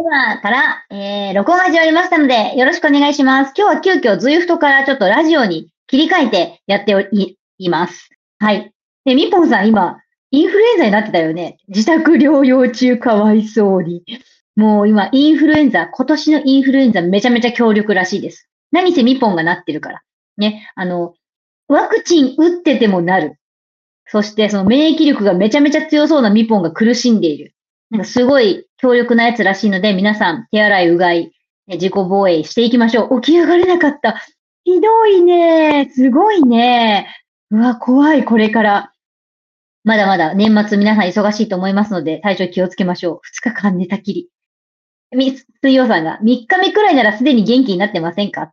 今から、録音が始まりましたので、よろしくお願いします。今日は急遽 Zwift からちょっとラジオに切り替えてやっています。はい。で、みぽんさん今、インフルエンザになってたよね。自宅療養中かわいそうに。もう今、インフルエンザ、今年のインフルエンザめちゃめちゃ強力らしいです。何せみぽんがなってるから。ね。ワクチン打っててもなる。そしてその免疫力がめちゃめちゃ強そうなミポンが苦しんでいる。なんかすごい強力なやつらしいので、皆さん手洗い、うがい、自己防衛していきましょう。起き上がれなかった。ひどいね。すごいね。うわ、怖い、これから。まだまだ年末皆さん忙しいと思いますので、体調気をつけましょう。2日間寝たきり。水曜さんが3日目くらいならすでに元気になってませんかって。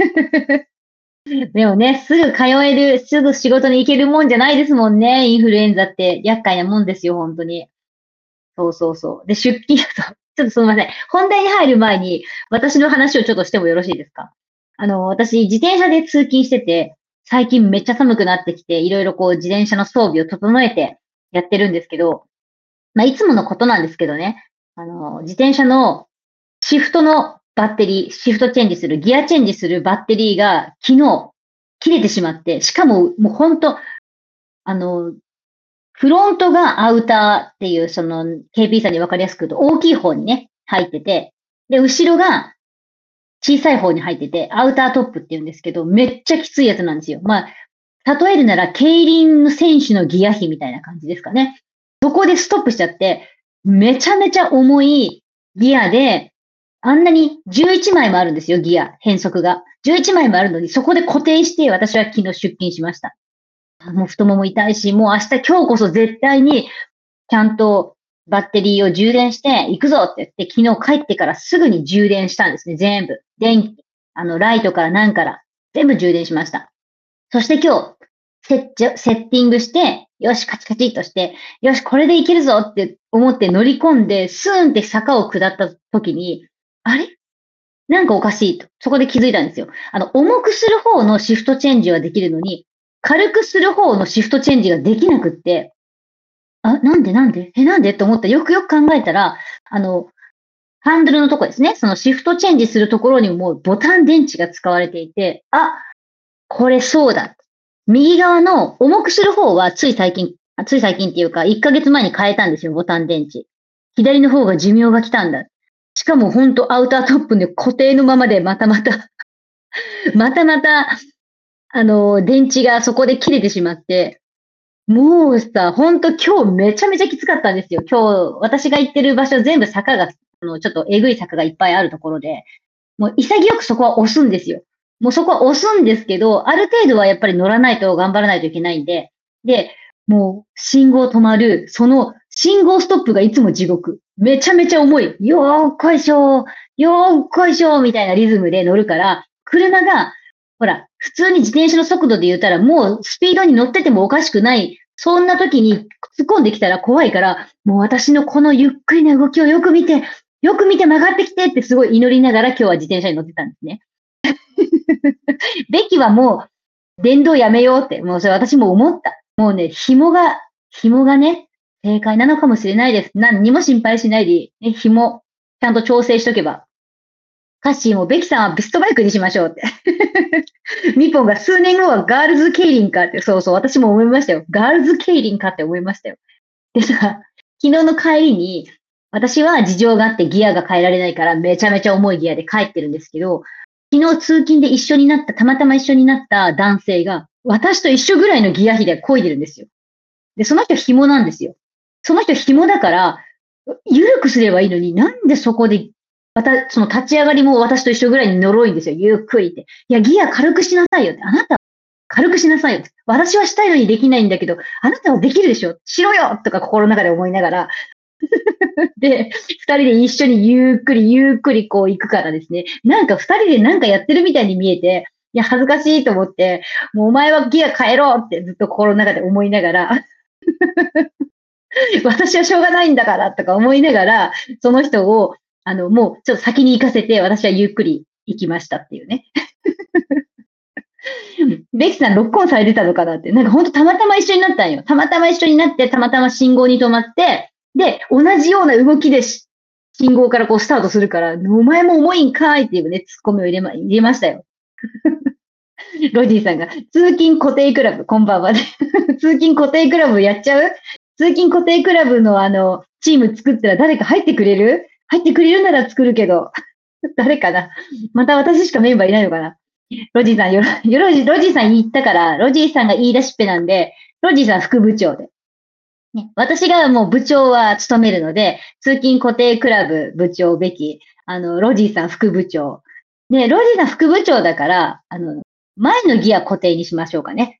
でもね、すぐ通える、すぐ仕事に行けるもんじゃないですもんね。インフルエンザって厄介なもんですよ、本当に。そうそうそう。で、出勤だと、ちょっとすみません。本題に入る前に、私の話をちょっとしてもよろしいですか？私、自転車で通勤してて、最近めっちゃ寒くなってきて、いろいろこう、自転車の装備を整えてやってるんですけど、まあ、いつものことなんですけどね、自転車のシフトのバッテリー、シフトチェンジする、ギアチェンジするバッテリーが昨日切れてしまって、しかももう本当、あの、フロントがアウターっていう、その KP さんに分かりやすく言うと大きい方にね、入ってて、で、後ろが小さい方に入ってて、アウタートップって言うんですけど、めっちゃきついやつなんですよ。まあ、例えるなら、競輪の選手のギア比みたいな感じですかね。そこでストップしちゃって、めちゃめちゃ重いギアで、あんなに11枚もあるんですよ、ギア、変速が。11枚もあるのに、そこで固定して、私は昨日出勤しました。もう太もも痛いし、もう明日、今日こそ絶対に、ちゃんとバッテリーを充電して行くぞって言って、昨日帰ってからすぐに充電したんですね、全部。電気、ライトから何から、全部充電しました。そして今日、セッティングして、よし、カチカチっとして、よし、これでいけるぞって思って乗り込んで、スーンって坂を下った時に、あれなんかおかしいと。そこで気づいたんですよ。重くする方のシフトチェンジはできるのに、軽くする方のシフトチェンジができなくって、なんでって思ったら、よくよく考えたら、ハンドルのとこですね。そのシフトチェンジするところにもボタン電池が使われていて、これそうだ。右側の重くする方はつい最近っていうか、1ヶ月前に変えたんですよ、ボタン電池。左の方が寿命が来たんだ。しかもほんとアウタートップで固定のままでまたまたまたまた、電池がそこで切れてしまって、もうさ、ほんと今日めちゃめちゃきつかったんですよ。今日、私が行ってる場所全部坂が、ちょっとえぐい坂がいっぱいあるところで、もう潔くそこは押すんですよ。もうそこは押すんですけど、ある程度はやっぱり乗らないと頑張らないといけないんで、で、もう信号止まる、その信号ストップがいつも地獄。めちゃめちゃ重い。よーっこいしょー、よーっこいしょーみたいなリズムで乗るから、車が、ほら、普通に自転車の速度で言ったらもうスピードに乗っててもおかしくない。そんな時に突っ込んできたら怖いから、もう私のこのゆっくりな動きをよく見て曲がってきてってすごい祈りながら今日は自転車に乗ってたんですね。べきはもう電動やめようって、もうそれ私も思った。もうね、紐がね、正解なのかもしれないです。何にも心配しないで、ね、紐、ちゃんと調整しとけば。カッシーもベキさんはベストバイクにしましょうって。ミポンが数年後はガールズケイリンかって、そうそう、私も思いましたよ。ガールズケイリンかって思いましたよ。でさ、昨日の帰りに、私は事情があってギアが変えられないからめちゃめちゃ重いギアで帰ってるんですけど、昨日通勤でたまたま一緒になった男性が、私と一緒ぐらいのギア比で漕いでるんですよ。で、その人紐なんですよ。その人紐だから、緩くすればいいのに、なんでそこで、その立ち上がりも私と一緒ぐらいに呪いんですよ。ゆっくりって。いや、ギア軽くしなさいよって。あなた軽くしなさいよって。私はしたいのにできないんだけど、あなたはできるでしょしろよとか心の中で思いながら、で、二人で一緒にゆっくりゆっくりこう行くからですね。なんか二人でなんかやってるみたいに見えて、いや、恥ずかしいと思って、もうお前はギア変えろってずっと心の中で思いながら、私はしょうがないんだからとか思いながら、その人を、もうちょっと先に行かせて、私はゆっくり行きましたっていうね。ベキさんロックオンされてたのかなって。なんかほんとたまたま一緒になったんよ。たまたま一緒になって、たまたま信号に止まって、で、同じような動きで信号からこうスタートするから、お前も重いんかいっていうね、ツッコミを入れましたよ。ロジーさんが、通勤固定クラブ、こんばんは。通勤固定クラブやっちゃう。通勤固定クラブのチーム作ったら誰か入ってくれる。入ってくれるなら作るけど、誰かな。また私しかメンバーいないのかな。ロジーさん、ロジーさん言ったから、ロジーさんが言い出しっぺなんで、ロジーさん副部長で。ね、私がもう部長は務めるので、通勤固定クラブ部長べき、ロジーさん副部長。で、ロジーさん副部長だから、前のギア固定にしましょうかね。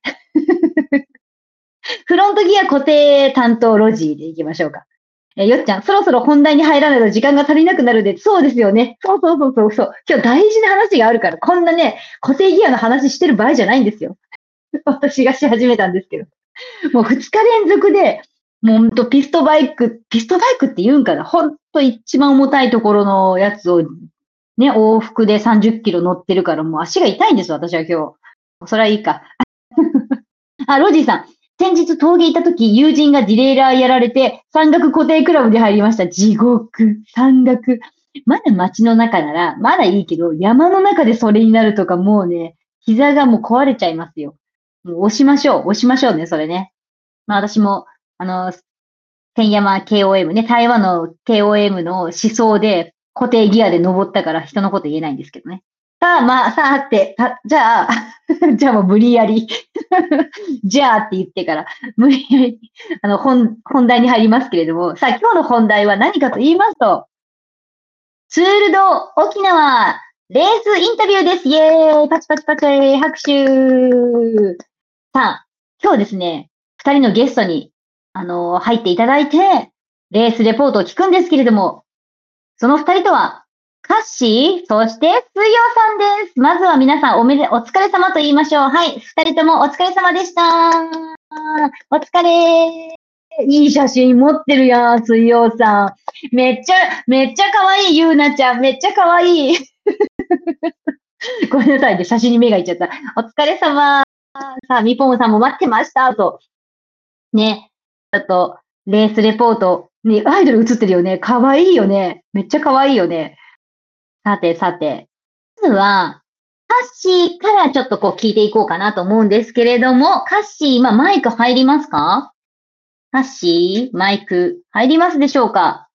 フロントギア固定担当ロジーでいきましょうか。よっちゃん、そろそろ本題に入らないと時間が足りなくなるで、そうですよね。そう。今日大事な話があるから、こんなね、固定ギアの話してる場合じゃないんですよ。私がし始めたんですけど。もう2日連続で、もうほんとピストバイクって言うんかな。ほんと一番重たいところのやつを、ね、往復で30キロ乗ってるから、もう足が痛いんです、私は今日。それはいいか。あ、ロジーさん。先日峠行った時、友人がディレイラーやられて、山岳固定クラブに入りました。地獄。山岳。まだ街の中なら、まだいいけど、山の中でそれになるとか、もうね、膝がもう壊れちゃいますよ。もう押しましょうね、それね。まあ私も、天山 KOM ね、台湾の KOM の思想で固定ギアで登ったから人のこと言えないんですけどね。さあって、じゃあ、じゃあもう無理やりじゃあって言ってから、無理やり、本題に入りますけれども、さあ今日の本題は何かと言いますと、ツールド沖縄レースインタビューです。イェーイパチパチパチ拍手さあ、今日ですね、二人のゲストに、入っていただいて、レースレポートを聞くんですけれども、その二人とは、カッシー、そして水曜さんです。まずは皆さんお疲れ様と言いましょう。はい、二人ともお疲れ様でした。お疲れ。いい写真持ってるやん、水曜さん。めっちゃ可愛い、ゆうなちゃん。めっちゃ可愛い。ごめんなさいね、写真に目がいっちゃった。お疲れ様。さあ、みぽんさんも待ってました、と。ね。ちょっと、レースレポート。ね、アイドル映ってるよね。かわいいよね。めっちゃかわいいよね。さて。まずは、カッシーからちょっとこう聞いていこうかなと思うんですけれども、カッシー、今マイク入りますか？カッシー、マイク入りますでしょうか？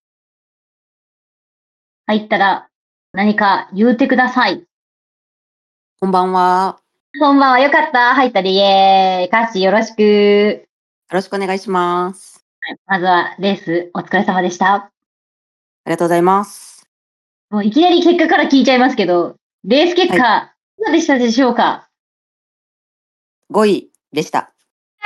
入ったら何か言うてください。 こんばんは。 こんばんは、よかった。入ったで、イエーイ。カッシーよろしく。 よろしくお願いします。 まずはレースお疲れ様でした。 ありがとうございます。 もういきなり結果から聞いちゃいますけど、レース結果、いかがでしたでしょうか 5位でした。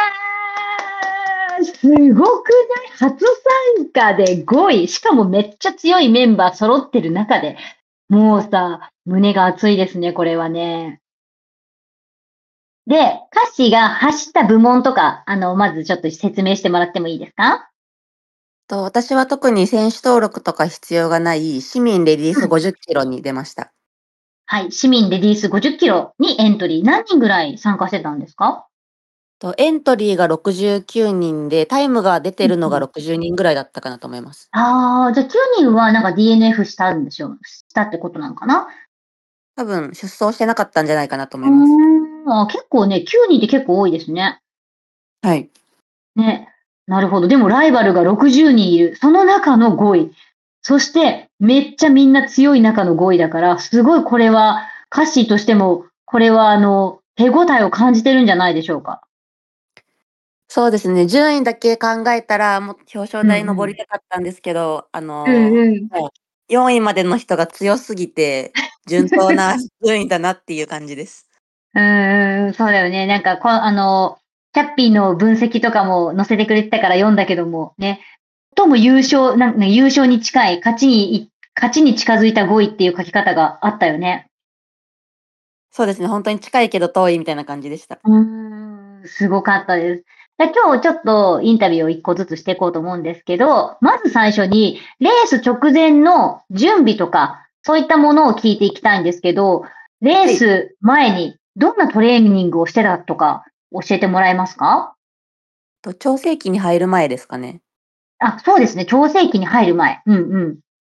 すごくない初参加で5位。しかもめっちゃ強いメンバー揃ってる中で、もうさ、胸が熱いですね、これはね。で、カッシーが走った部門とか、まずちょっと説明してもらってもいいですか？ 私は特に選手登録とか必要がない市民レディースうん。 50キロに出ました。 はい。市民レディース50キロにエントリー。何人ぐらい参加してたんですか？ エントリーが69人で、タイムが出てるのが60人ぐらいだったかなと思います。 ああ、じゃあ9人はなんか DNF したんでしょうしたってことなのかな？ 多分出走してなかったんじゃないかなと思います。 結構ね、9人って結構多いですね。 はい。 ね。なるほど。でもライバルが60人いる。その中の5位。そして、めっちゃみんな強い中の5位だから、すごいこれは、歌詞としても、これは手応えを感じてるんじゃないでしょうか。 そうですね、順位だけ考えたら、もう表彰台登りうんうん。 たかったんですけど、 うんうん。 もう4位までの人が強すぎて、順当な順位だなっていう感じです。 そうだよね。なんか、キャッピーの分析とかも載せてくれてたから読んだけども、ね。とも優勝、なんかね、優勝に近い、勝ちに近づいた5位っていう書き方があったよね。 そうですね、本当に近いけど遠いみたいな感じでした。 すごかったです。で今日ちょっとインタビューを一個ずつしていこうと思うんですけど、まず最初に、レース直前の準備とか、そういったものを聞いていきたいんですけど、レース前にどんなトレーニングをしてたとか教えてもらえますか？ 調整期に入る前ですかね。 あ、そうですね。調整期に入る前。うんうん。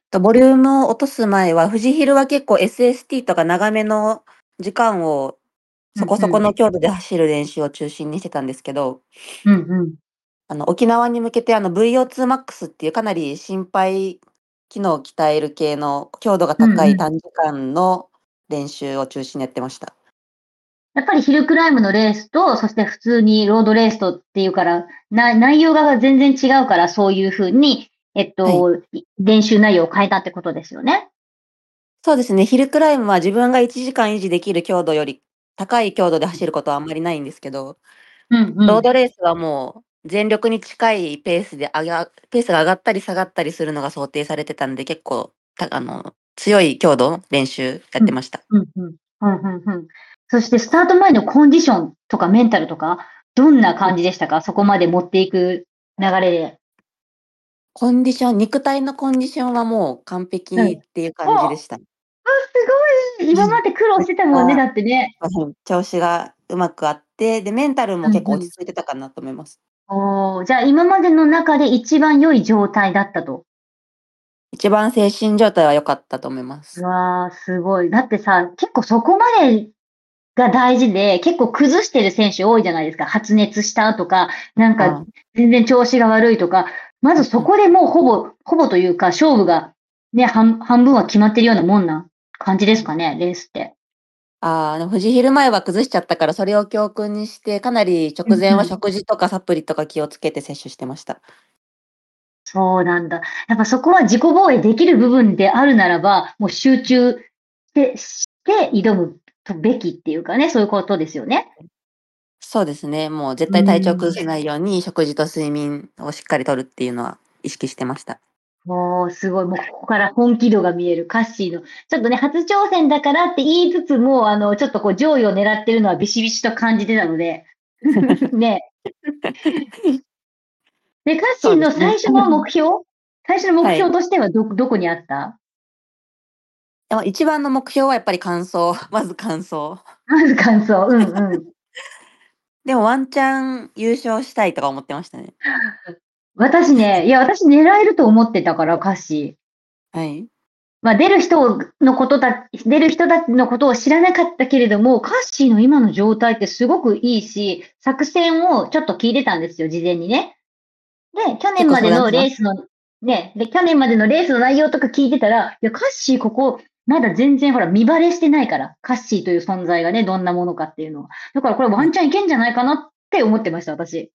ボリュームを落とす前は、富士ヒルは結構 SST とか長めの時間をそこそこうんうん。 の強度で走る練習を中心にしてたんですけど、 うんうん。 沖縄に向けてVO2max っていうかなり心肺機能を鍛える系の強度がうんうん。 高い短時間の練習を中心にやってました。 やっぱりヒルクライムのレースと、そして普通にロードレースとっていうから、内容が全然違うから、そういう風に、 はい。 練習内容を変えたってことですよね。 そうですね、ヒルクライムは自分が1時間維持できる強度より高い強度で走ることはあんまりないんですけど、 うんうん。 ロードレースはもう全力に近いペースが上がったり下がったりするのが想定されてたんで、結構、強い強度練習やっうん。 てました。 うんうん。うんうんうん。そしてスタート前のコンディションとかメンタルとか、どんなうん。 感じでしたか？そこまで持っていく流れで。 肉体のコンディションはもう完うん。 璧っていうお！ 感じでした。 すごい！今まで苦労してたもんね、 がだってね。 調子がうまくあって、で、メンタルも結構うんうん。 落ち着いてたかなと思います。 おお、じゃあ今までの中で一番良い状態だったと。 一番精神状態は良かったと思います。 わあ、すごい。だってさ、結構そこまでが大事で、結構崩してる選手多いじゃないですか。発熱したとか、なんかああ、 全然調子が悪いとか、まずそうんうん。 こでもうほぼというか、勝負がね、半分は決まってるようなもんな感じですかね、レースって。 でも富士ヒル前は崩しちゃったから、それを教訓にして、かなり直前はうんうん。 食事とかサプリとか気をつけて摂取してました。 そうなんだ。やっぱそこは自己防衛できる部分であるならば、もう集中して挑むべきっていうかね、そういうことですよね。 そうですね、もう絶う対体調ーん。 崩さないように、食事と睡眠をしっかりとるっていうのは意識してました。 もうすごい、もうここから本気度が見えるカッシーの、ちょっとね、初挑戦だからって言いつつも、ちょっとこう上位を狙ってるのはビシビシと感じてたので、ね。で、カッシーのそうですね。 最初の目はい。 標としてはどこにあった？ 一番の目標はやっぱり完走、まず完走。 まず感想。うんうん。 でもワンチャン優勝したいとか思ってましたね。 私ね、いや、私狙えると思ってたから、カッシー。 はい。 まあ、出る人たちのことを知らなかったけれども、カッシーの今の状態ってすごくいいし、作戦をちょっと聞いてたんですよ、事前にね。で、 結構相談します？ 去年までのレースの内容とか聞いてたら、いや、カッシーここ、まだ全然ほら、見バレしてないから、カッシーという存在がね、どんなものかっていうのは。だからこれワはい。 ンチャンいけんじゃないかなって思ってました、私。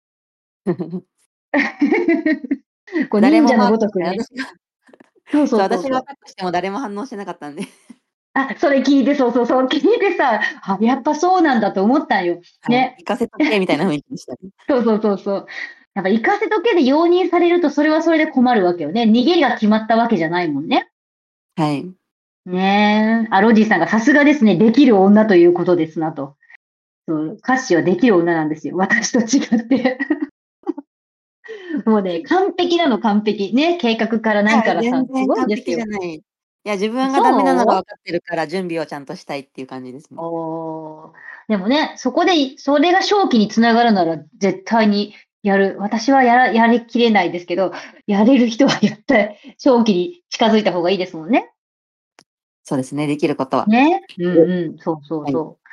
こう誰忍者のもマークしてごとくね。 ない私がそうそそう、 うそうそう。 私がアタックしても誰も反応してなかったんで。 あ、それ聞いて、そうそうそう、聞いてさ、あ、やっぱそうなんだと思ったんよ。 はい。 ね。 行かせとけみたいな雰囲気でしたね。 そうそうそうそう。やっぱ行かせとけで容認されると、それはそれで困るわけよね。逃げが決まったわけじゃないもんね。 はい。 ねえ。ロジーさんがさすがですね、できる女ということですなと。そう、カッシーはできる女なんですよ。私と違って。もうね、完璧なの、完璧。ね、計画からいや、 なんからさ、 全すごいん然完ですよ。 璧じゃない。いや、自分がダメなのがそう？ 分かってるから、準備をちゃんとしたいっていう感じですね。 おー、でもね、それが勝機に繋がるなら絶対にやる。私はやりきれないですけど、やれる人は絶対勝機に近づいた方がいいですもんね。 そうですね、できることは。 ね。うんうん。そうそうはい。 そう。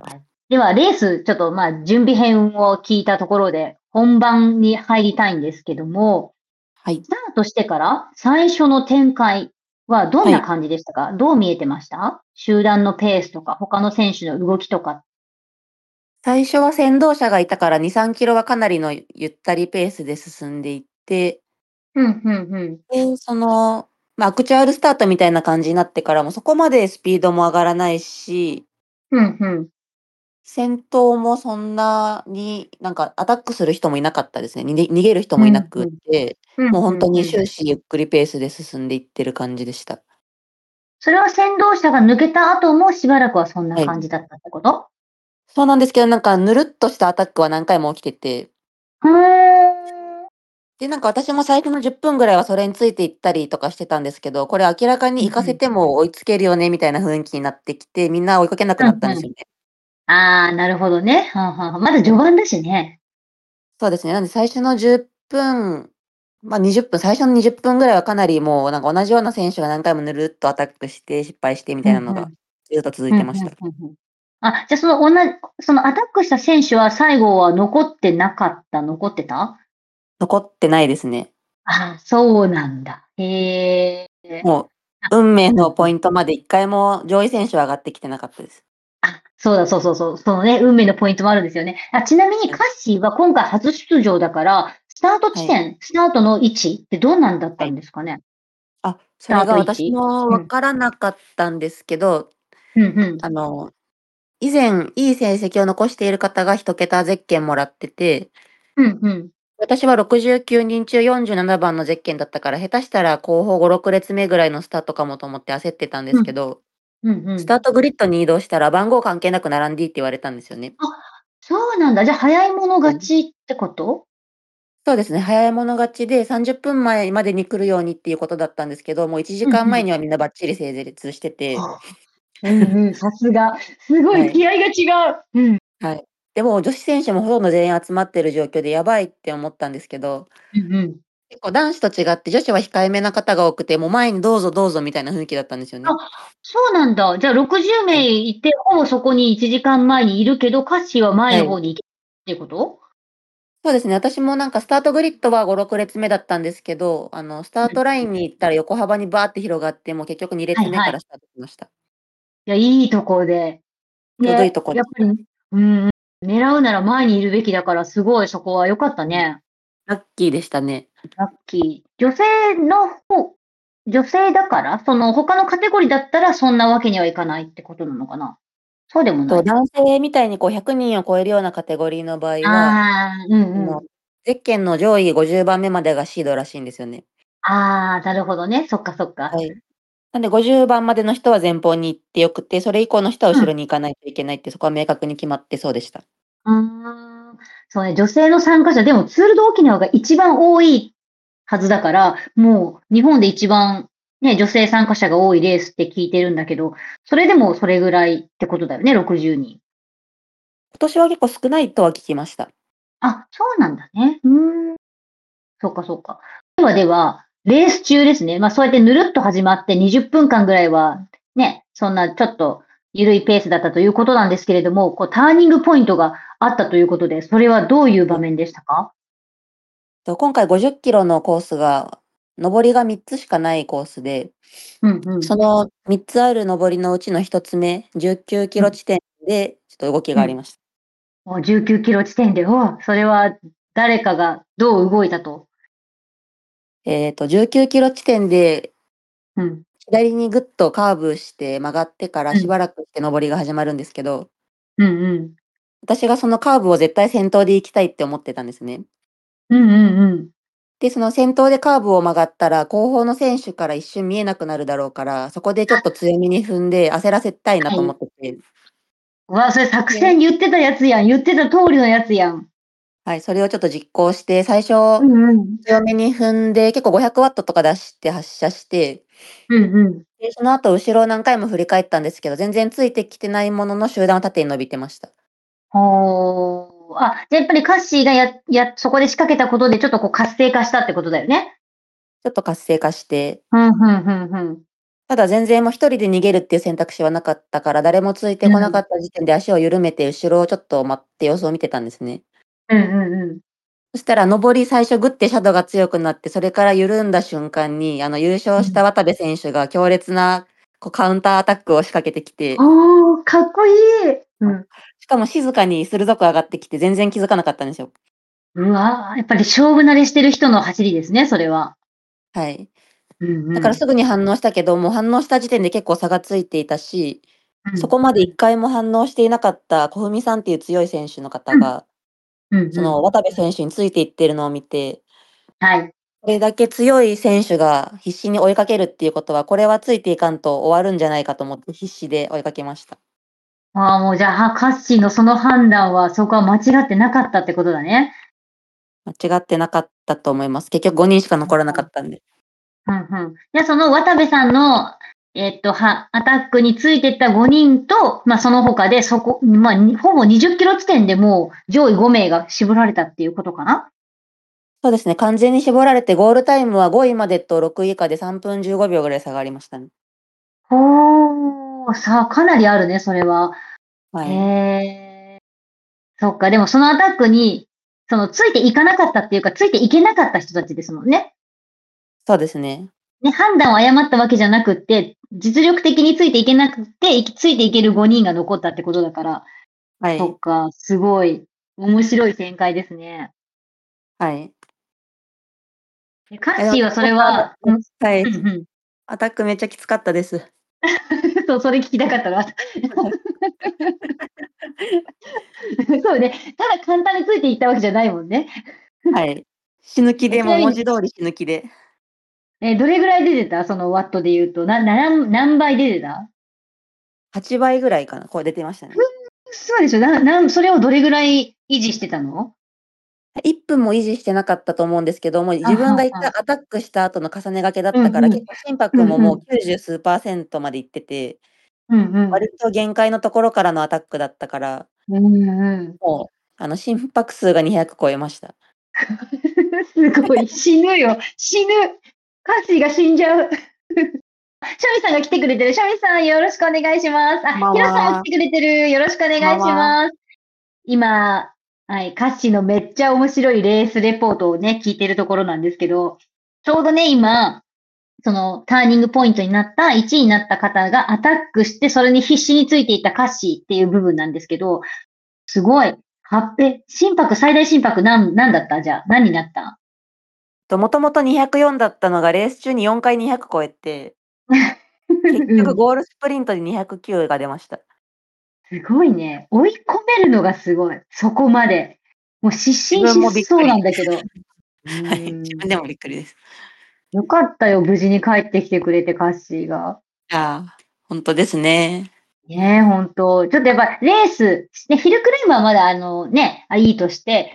はい。では、レース、ちょっと、まあ、準備編を聞いたところで、本番に入りたいんですけども、 はい。 スタートしてから最初の展開はどんはい。 な感じでしたか？どう見えてました？集団のペースとか、他の選手の動きとか。 最初は先導車がいたから2、3キロはかなりのゆったりペースで進んでいって、 うん、うんうん。 で、アクチュアルスタートみたいな感じになってからもそこまでスピードも上がらないし、 うんうん。 先頭もそんなになんかアタックする人もいなかったですね。逃げる人うもいなくっんうん。 て、 うんもうほんとにうんうん。 終始ゆっくりペースで進んでいってる感じでした。 それは先導車が抜けた後もしばらくはそんなはい。 感じだったってこと？ そうなんですけど、なんかぬるっとしたアタックは何回も起きてて、 ふーん。 で、なんか私も最初の10分ぐらいはそれについていったりとかしてたんですけど、これ明らかに行かせうんうん。 ても追いつけるよねみたいな雰囲気になってきて、みんな追いかけなくなったんうんうん。 ですよね。 ああ、なるほどね。はあはあはあ。まだはい。 序盤だしね。 そうですね。なんで最初の10分 20分、最初の20分ぐらいはかなりもうなんか同じような選手が何回もぬるっとアタックして失敗してみたいなのがずっと続いてました。 あ、じゃあそのアタックした選手は最後は残ってた？ 残ってないですね。 あ、そうなんだ。へえ。 もあ、 う運命のポうん。 イントまで1回も上位選手は上がってきてなかったです。 あ、そうだ、そうそうそう。そのね、運命のポイントもあるんですよね。ちなみにはい。 カッシーは今回初出場だから、 はい。 スタートの位置ってどんなんだったはい。 んですかね？スターそれがト位置？ 私もうん。 分からなかったんですけど、 うんうん。 あの、以前いい成績を残している方が1桁ゼッケンもらってて、 うんうん。 私は69人中47番のゼッケンだったから、下手したら後方5、6列目ぐらいのスタートかもと思って焦ってたんでうん。 すけど、 うんうん。 スタートグリッドに移動したら番号関係なく並んでいいって言われたんですよね。 あ、そうなんだ。じゃあ早い者はい。 勝ちってこと？ そうですね、早い者勝ちで30分前までに来るようにっていうことだったんですけど、もう1 うんうん。 時間前にはみんなバッチリ整列してて、 はあ。うんうん、さすが。すごいはい。 気合が違う。うん。 はい。でも女子選手もほとんど全員集まってる状況でやばいって思ったんですけど、 うんうん。 結構男子と違って女子は控えめな方が多くて、もう前にどうぞどうぞみたいな雰囲気だったんですよあ、 ね。 そうなんだ。じゃあ60 はい。 名いて、ほぼそこに1時間前にいるけど、カッシーは前はい。 の方に行けっていうこと？ そうですね、私もなんかスタートグリッドは5、6列目だったんですけど、スターうん。 トラインに行ったら横幅にバーって広がって、もう結局2列目はいはい。 からスタートしました。 いや、いいとこで。 ちょうどいいね、 とこで。 やっぱり、うんうん、狙うなら前にいるべきだから、すごいそこは良かったうん。 ね。 ラッキーでしたね。 ラッキー。女性だから、その他のカテゴリーだったらそんなわけにはいかないってことなのかな？そうでもない？ 男性みたいにこう100人を超えるようなカテゴリーの場合は、 ああ、うんあの、 うん。 ゼッケンの上位50番目までがシードらしいんですよね。 ああ、なるほどね。そっかそっか。 はい。なんで50番までの人は前方に行ってよくて、それ以降の人はうん。 後ろに行かないといけないって、そこは明確に決まってそうでした。 うーん。そうね、女性の参加者、でもツール・ド・沖縄が一番多いはずだから、もう日本で一番ね、女性参加者が多いレースって聞いてるんだけど、それでもそれぐらいってことだよね、60人。 今年は結構少ないとは聞きました。 あ、そうなんだね。そうかそうか。では、レース中ですね。そうやってぬるっと始まって20分間ぐらいは、ね、そんなちょっと緩いペースだったということなんですけれども、ターニングポイントがあったということで、それはどういうはい。 場面でしたか？ 今回50キロのコースが、上りが3つしかないコースで、 うんうん。 その3つある上りのうちの1つ目、19キうん。 ロ地点でちょっと動きうん。 がありました。 もう19キロ地点で、それは誰かがどう動いたと？ 19キロ地点でうん。 左にぐっとカーブして曲がってからうん。 しばらくして上りが始まるんですけど、 うんうん。 私がそのカーブを絶対先頭で行きたいって思ってたんですね。 うんうんうん。 で、その先頭でカーブを曲がったら、後方の選手から一瞬見えなくなるだろうから、そこでちょっと強めに踏んで焦らせたいなと思はい。 ってて。 それ作で、 戦言ってたやつやん。言ってた通りのやつやん。 はい、それをちょっと実行して、最う初んうん。 強めに踏んで、結構500ワットとか出して発射して、 うんうん。 で、その後後ろを何回も振り返ったんですけど、全然ついてきてないものの集団は縦に伸びてました。 ほあ、じゃ、やっぱりカッシーがそこで仕掛けたことでちょっと活性化したってことだよね？ ちょっと活性化して、 ふんふんふんふん。 ただ全然もう一人で逃げるっていう選択肢はなかったから、誰もついてこなかうん。 った時点で足を緩めて後ろをちょっと待って様子を見てたんですね。 うんうんうん。 そしたら上り最初グッてシャドウが強くなって、それから緩んだ瞬間に、優勝しうん。 た渡部選手が強烈なカウンターアタックを仕掛けてきて、 かっこいい。うん。 しかも静かに鋭く上がってきて全然気づかなかったんですよ。 うわ、やっぱり勝負慣れしてる人の走りですね、それは。 はい。 うんうん。 だからすぐに反応したけど、もう反応した時点で結構差がついていたし、 うん。 そこまで1回も反応していなかった小文さんっていう強い選手の方うん。 が、そうんうん。 の渡部選手についていってるのを見て、 はい。 これだけ強い選手が必死に追いかけるっていうことは、これはついていかんと終わるんじゃないかと思って必死で追いかけました。 もうじゃあ、カッシーのその判断は、そこは間違ってなかったってことだね。 間違ってなかったと思います。結局5人しか残らなかったんで。 うんうん。じゃあ、その渡部さんの、アタックについてった5人と、その他で、ほぼ20キロ地点でもう上位5名が絞られたっていうことかな？ そうですね、完全に絞られて、ゴールタイムは5位までと6位以下で3分15秒ぐらい差がありましたね。 ほー、さあ、かなりあるね、それは。へはい。 え。そっか、でもそのアタックに、ついていかなかったっていうか、ついていけなかった人たちですもんね。 そうですね。 ね、判断を誤ったわけじゃなくって、実力的についていけなくて、ついていける5人が残ったってことだから、 はい。 そっか、すごい面白い展開ですね。 はい。 カッでもシーはそ本当アタッれは、 クはい。 うんうん。 アタックめっちゃきつかったです。 そう、それ聞きたかったな。そうね。ただ簡単についていったわけじゃないもんね。 はい。死ぬ気で、もうちなみに、 文字通り死ぬ気で。 どれぐらい出てたそのワットで言うと。何倍出てた？ 8倍ぐらいかな、こう出てましたね。 そうでしょ。それをどれぐらい維持してたの？ 1分も維持してなかったと思うんですけども、 あ、 自分が一回はあはあ。 アタックした後の重ねがけだったから、 うんうん。 結構心拍ももううんうん。 90数％までいってて、 うんうん。 割と限界のところからのアタックだったから、 うんうん。 もう、心拍数が200超えました。 すごい、死ぬよ。死ぬ。カッシーが死んじゃう。シャミさんが来てくれてる。シャミさんよろしくお願いします。あ、 こんばんヒロさんも来は。 てくれてる。よろしくおこんば願いしんは。 ます。今、はい、カッシーのめっちゃ面白いレースレポートをね、聞いてるところなんですけど、ちょうどね、今、ターニングポイントになった1位になった方がアタックして、それに必死についていったカッシーっていう部分なんですけど、すごい。心拍、最大心拍なんだったじゃあ、何になった？ もともと204だったのが、レース中に4回200超えて、結うん。 局ゴールスプリントで209が出ました。 すごいね。追い込めるのがすごい。そこまで。もう失神自分しそうなもびっくり。 んだけど。 はい、自分でもびっくりです。 よかったよ、無事に帰ってきてくれて、カッシーが。 ああ、ほんとですね。 ねえ、ほんと。ちょっとやっぱレース、ね、ヒルクライムはまだいいとして、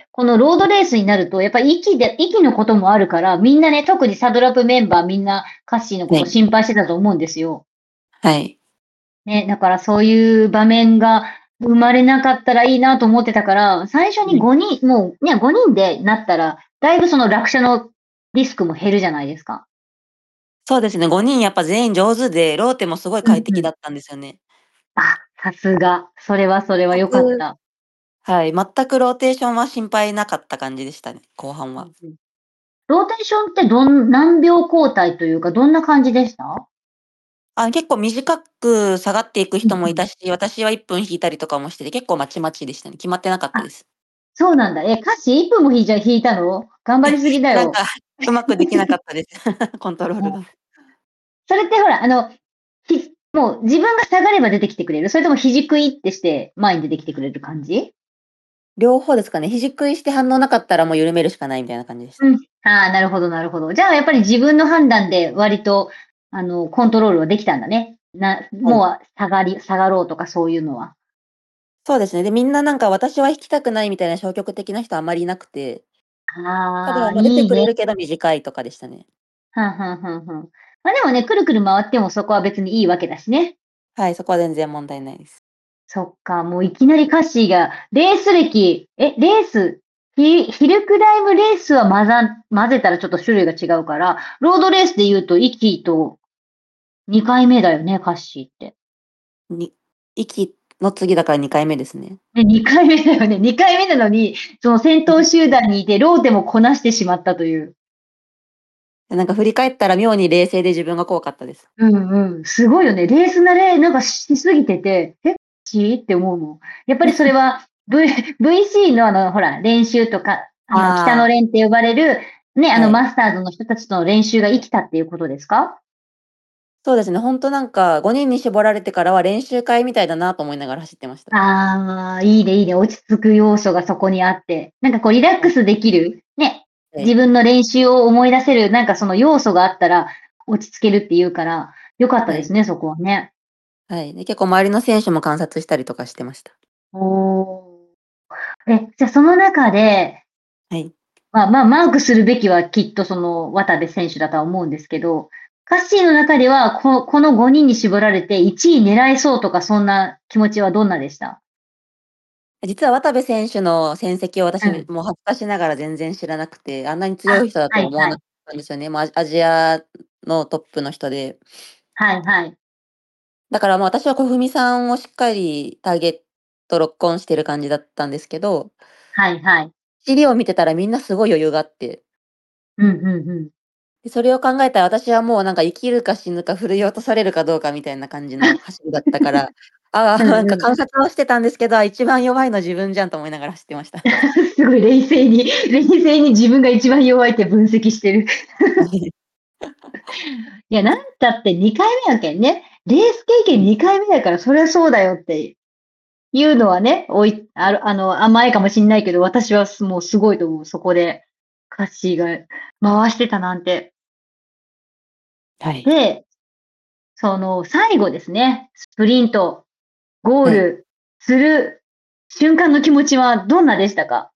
このロードレースになると、やっぱ息のこともあるから、みんなね、特にサドルアップメンバーみんなカッシーのことはい。 心配してたと思うんですよ。 はい。 ね、だからそういう場面が生まれなかったらいいなと思ってたから、最初にはい。 5人、もうね、5人でなったら、だいぶその落車のリスクも減るじゃないですか。 そうですね、5人やっぱ全員上手で、ローテもすごいうんうん。 快適だったんですよね。 あ、さすが。それは良かっ全くた。 はい、全くローテーションは心配なかった感じでしたね、後半は。 うんうん。ローテーションって何秒交代というか、どんな感じでした？ 結構短く下がっていくうんうん。 人もいたし、私は1分引いたりとかもしてて、結構まちまちでしたね。決まってなかったあ、 です。 そうなんだ。歌詞1分も弾いたの？頑張りすぎだよ。 なんかうまくできなかったです。コントロールが。 それってほら、もう自分が下がれば出てきてくれる？それとも肘クイってして前に出てきてくれる感じ？ 両方ですかね。肘食いして反応なかったらもう緩めるしかないみたいな感じでした。 うん。ああ、なるほどなるほど。じゃあやっぱり自分の判断で割と、コントロールはできたんだね。 はい。 もう下がろうとかそういうのは。 そうですね。で、みんななんか私は引きたくないみたいな消極的な人あまりいなくて、ただ、 ああ、 出ていいね。 くれるけど短いとかでしたね。 はんはんはんはん。ま、でもね、くるくる回ってもそこは別にいいわけだしね。 はい、そこは全然問題ないです。 そっか、もういきなりカッシーがレース歴、レース、ヒルクライムレースは混ぜたらちょっと種類が違うから、ロードレースで言うと、イキと2回目だよね、カッシーって。 に息の次だから2回目ですね。 で、2回目だよね。2回目なのに、その先頭集団にいて、ローテもこなしてしまったという。 で、なんか振り返ったら妙に冷静で自分が怖かったです。 うんうん。すごいよね。レース慣れなんかしすぎてて、って思うもん。やっぱりそれは、VC のほら、練習とか、北のああ、 練って呼ばれる、ね、 はい。 マスターズの人たちとの練習が生きたっていうことですか？ そうですね、ほんとなんか5人に絞られてからは練習会みたいだなと思いながら走ってました。 ああ、いいねいいね。落ち着く要素がそこにあって。なんかこうリラッはい。 クスできる、ね、 はい。 自分の練習を思い出せる、なんかその要素があったら落ち着けるっていうから、良かったはい。 ですね、そこはね。 はい。で、結構周りの選手も観察したりとかしてました。 おお。じゃあその中で、 はい。 マークするべきはきっとその渡部選手だとは思うんですけど、カッシーの中ではこの5人に絞られて1位狙えそうとかそんな気持ちはどんなでした？ 実は渡部選手の戦績を私うん。 もう恥ずかしながら全然知らなくて、あんなに強あ、 い人だとは思わなかはいはい。 ったんですよね。アジアのトップの人で。 はいはい。 だから私は小文さんをしっかりターゲットロックオンしてる感じだったんですけど、 はいはい。 走りを見てたらみんなすごい余裕があって、 うんうんうん。 で、それを考えたら私はもうなんか生きるか死ぬか振るい落とされるかどうかみたいな感じの走りだったから、ああ、 うんなんかうん。 観察はしてたんですけど、一番弱いの自分じゃんと思いながら走ってました。 すごい冷静に自分が一番弱いって分析してる。 はい。 いや、なんたって2回目やけんね。レース経験2回目だから、そりゃそうだよっていうのはね、甘いかもしんないけど、私はもうすごいと思う。そこで、カッシーが回してたなんて。 はい。 で、その最後ですね、スプリント、ゴーはい。 ルする瞬間の気持ちはどんなでしたか？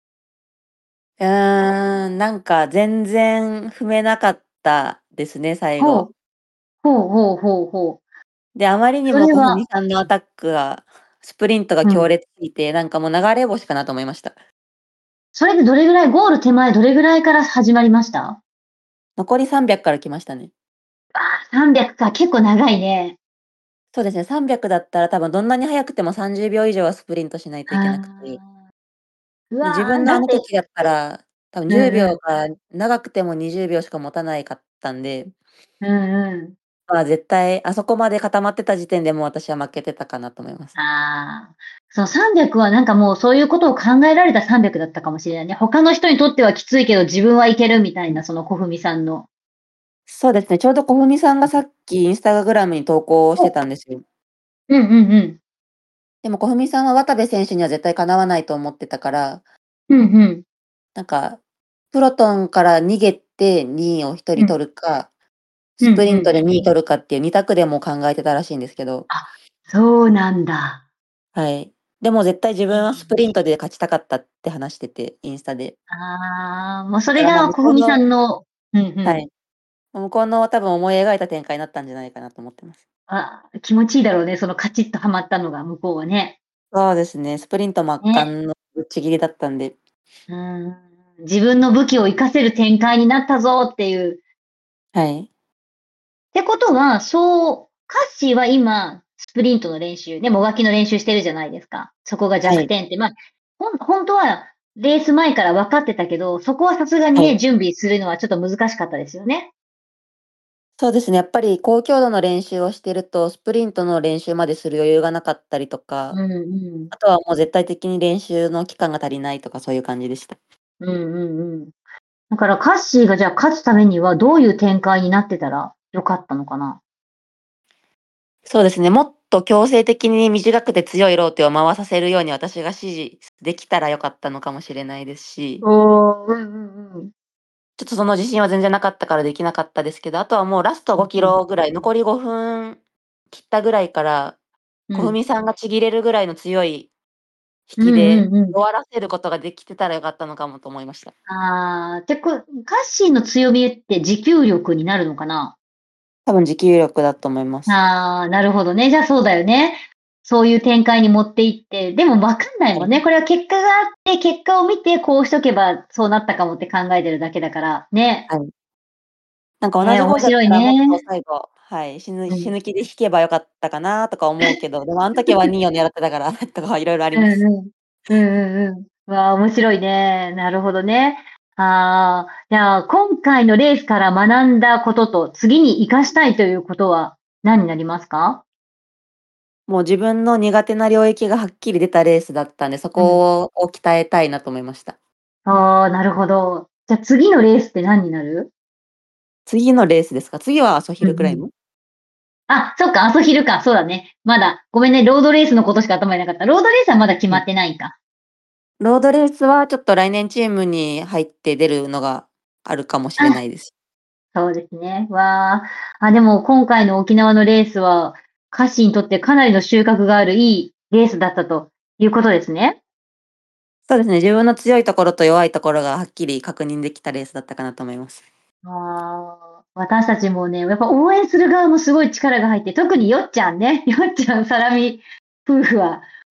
なんか全然踏めなかったですね、最後。 ほう、ほうほうほうほう。 で、あまりにも小文それはさんのアタックが、スプリントがうん。 強烈すぎて、なんかもう流れ星かなと思いました。 それでどれぐらいゴール手前どれぐらいから始まりました？ 残り300から来ましたね。 ああ、300か、結構長いね。 そうですね、300だったら多分どんなに速くても30秒以上はスプリントしないといけなくて。 ああ。うで、自わ、 分のあだっての時だったら、多分うん 10 うん。 秒から長くても20秒しか持たないかったんで、 うんうん。 まあ、絶対あそこまで固まってた時点でもう私は負けてたかなと思います。 ああ、その300はなんかもうそういうことを考えられた300だったかもしれないね。他の人にとってはきついけど自分はいけるみたいな、その小文さんの。 そうですね、ちょうど小文さんがさっきインスタグラムに投稿してお、 たんですよ。 うんうんうん。 でも小文さんは渡部選手には絶対かなわないと思ってたから、 うんうん。 なんか、プロトンから逃げて2位を1人うん。 取るか、スプリントうんうん。 で2位取るかっていう2択でも考えてたらしいんですけど、 あ、そうなんだ。 はい。でも絶対自分はスプうん。 リントで勝ちたかったって話してて、インスタで。 ああ、もうそれだからもうが小文さんのうんうん。 はい。向こうの多分思い描いた展開になったんじゃないかなと思ってます。 気持ちいいだろうね、そのカチッとはまったのが、向こうはね。 そうですね、スプリントも圧ね。 巻のぶっちぎりだったんで、 うん。自分の武器を活かせる展開になったぞっていうはい。 ってことは、カッシーは今、スプリントの練習、ね、もがきの練習してるじゃないですか。そこがはい。 弱点って。まあ、本当は、レース前から分かってたけど、そこはさすがにね、 はい。 準備するのはちょっと難しかったですよね。 そうですね、やっぱり高強度の練習をしてると、スプリントの練習までする余裕がなかったりとか、 うんうん。 あとはもう絶対的に練習の期間が足りないとかそういう感じでした。 うんうんうん。だからカッシーがじゃあ勝つためにはどういう展開になってたら良かったのかな？ そうですね、もっと強制的に短くて強いローテを回させるように私が指示できたら良かったのかもしれないですし、 おー、うんうんうん。 ちょっとその自信は全然なかったからできなかったですけど、あとはもうラスト5キうんうん。 ロぐらい、残り5分切ったぐらいから、小うん。 文さんがちぎれるぐらいの強い引うんきでうんうん。 終わらせることができてたら良かったのかもと思いました。 ああ、カッシーの強みって持久力になるのかな？ 多分持久力だと思います。 ああ、なるほどね。じゃあそうだよね。そういう展開に持っていって、でも分かんないはい。 もんね。これは結果があって、結果を見てこうしとけばそうなったかもって考えてるだけだから、ね。 はい。なんか同じ面白いゴールだったらもっとね。 最後、はい、 うん。 死ぬ気で引けばよかったかなとか思うけど、でもあん時は2位を狙ってたからとか色々あります。 うんうん。うんうんうん。わあ、面白いね。なるほどね。ああ、じゃあ今回のレースから学んだことと、次に活かしたいということは何になりますか？ もう自分の苦手な領域がはっきり出たレースだったんで、そうん。 こを鍛えたいなと思いました。 ああ、なるほど。じゃあ次のレースって何になる？ 次のレースですか？次はアソヒうんうん。 ルクライム？ あ、そっか、朝昼か。そうだね。まだ。ごめんね。ロードレースのことしか頭になかった。ロードレースはまだ決はい。 まってないんか。 ロードレースはちょっと来年チームに入って出るのがあるかもしれなあ、 いです。 そうですね。わあ。あ、でも今回の沖縄のレースは、カッシーにとってかなりの収穫があるいいレースだったということですね。 そうですね、自分の強いところと弱いところがはっきり確認できたレースだったかなと思います。 ああ、私たちもね、やっぱ応援する側もすごい力が入って、特によっちゃんね。よっちゃん、サラミ夫婦は、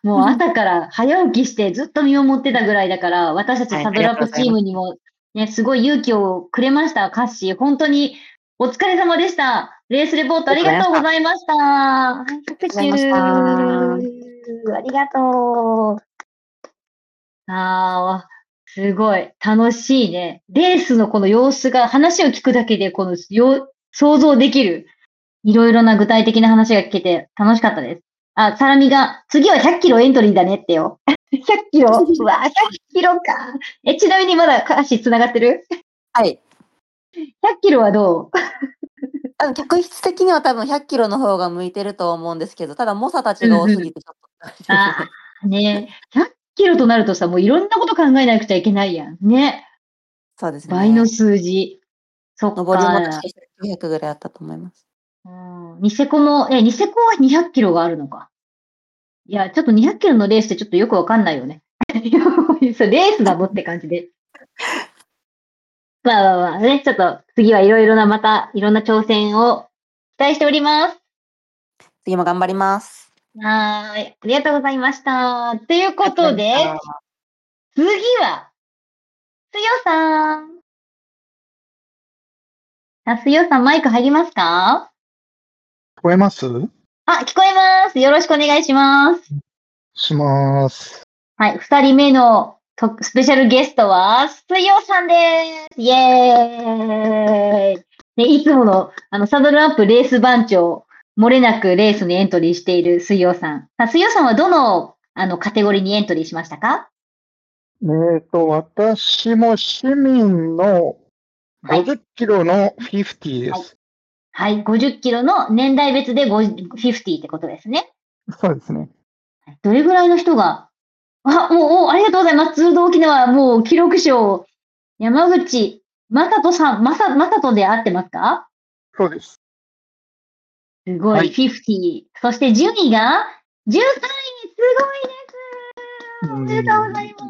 もう朝から早起きしてずっと見守ってたぐらいだから、私たちはい、あサドりがルアップチーとうございます。 ムにもね、すごい勇気をくれました、カッシー。本当にお疲れ様でした。レースレポートありありがとうごがとうございました。ありざいました。はい、拍手。 がとうございました。 ありがとう。ああ、すごい。楽しいね。レースのこの様子が、話を聞くだけで、想像できる。いろいろな具体的な話が聞けて楽しかったです。あ、サラミが、次は100キロエントリーだねってよ。100キロうわ、100キロか。ちなみにまだ歌詞繋がってる？ はい。 100 キロはどう？ 客室的には多分100キロの方が向いてると思うんですけど、ただ猛者たちが多すうんうん。 ぎてちょっとあれですあね。 あ、ね。100キロとなるとさ、もういろんなこと考えなくちゃいけないやん。ね。 そうです倍のね。 数字。そっ上りも確か。 か900ぐらいあったと思います。 うん。ニセコは200キロがあるのか。いや、ちょっと200キロのレースってちょっとよくわかんないよね。そうレースだもって感じで。まあまあまあね、ちょっと次はいろいろなまたいろんな挑戦を期待しております。 次も頑張ります。 はーい。ありがとうございました。というこありがとうございとで、 ました。 次は、つよさん。つよさんマイク入りますか？ 聞こえますあ、聞こえます。よろしくお願いします。 します。 はい。二人目のスペシャルゲストは、水曜さんです。イエーイ。ね、いつもの、サドルアップレース番長、漏れなくレースにエントリーしている水曜さん。水曜さんはどの、カテゴリーにエントリーしましたか？ 私も市民のはい。 50キロの50ではい。 す。 はい。50キロの年代別で50ってことですね。 そうですね。 どれぐらいの人が、ありがとうございます。ツールド沖縄、もう記録賞、山口正人さん、正人で合ってますか？ そうです。 すごい、 はい。 50。そして順位が13位。すごいです。おめでとうございます。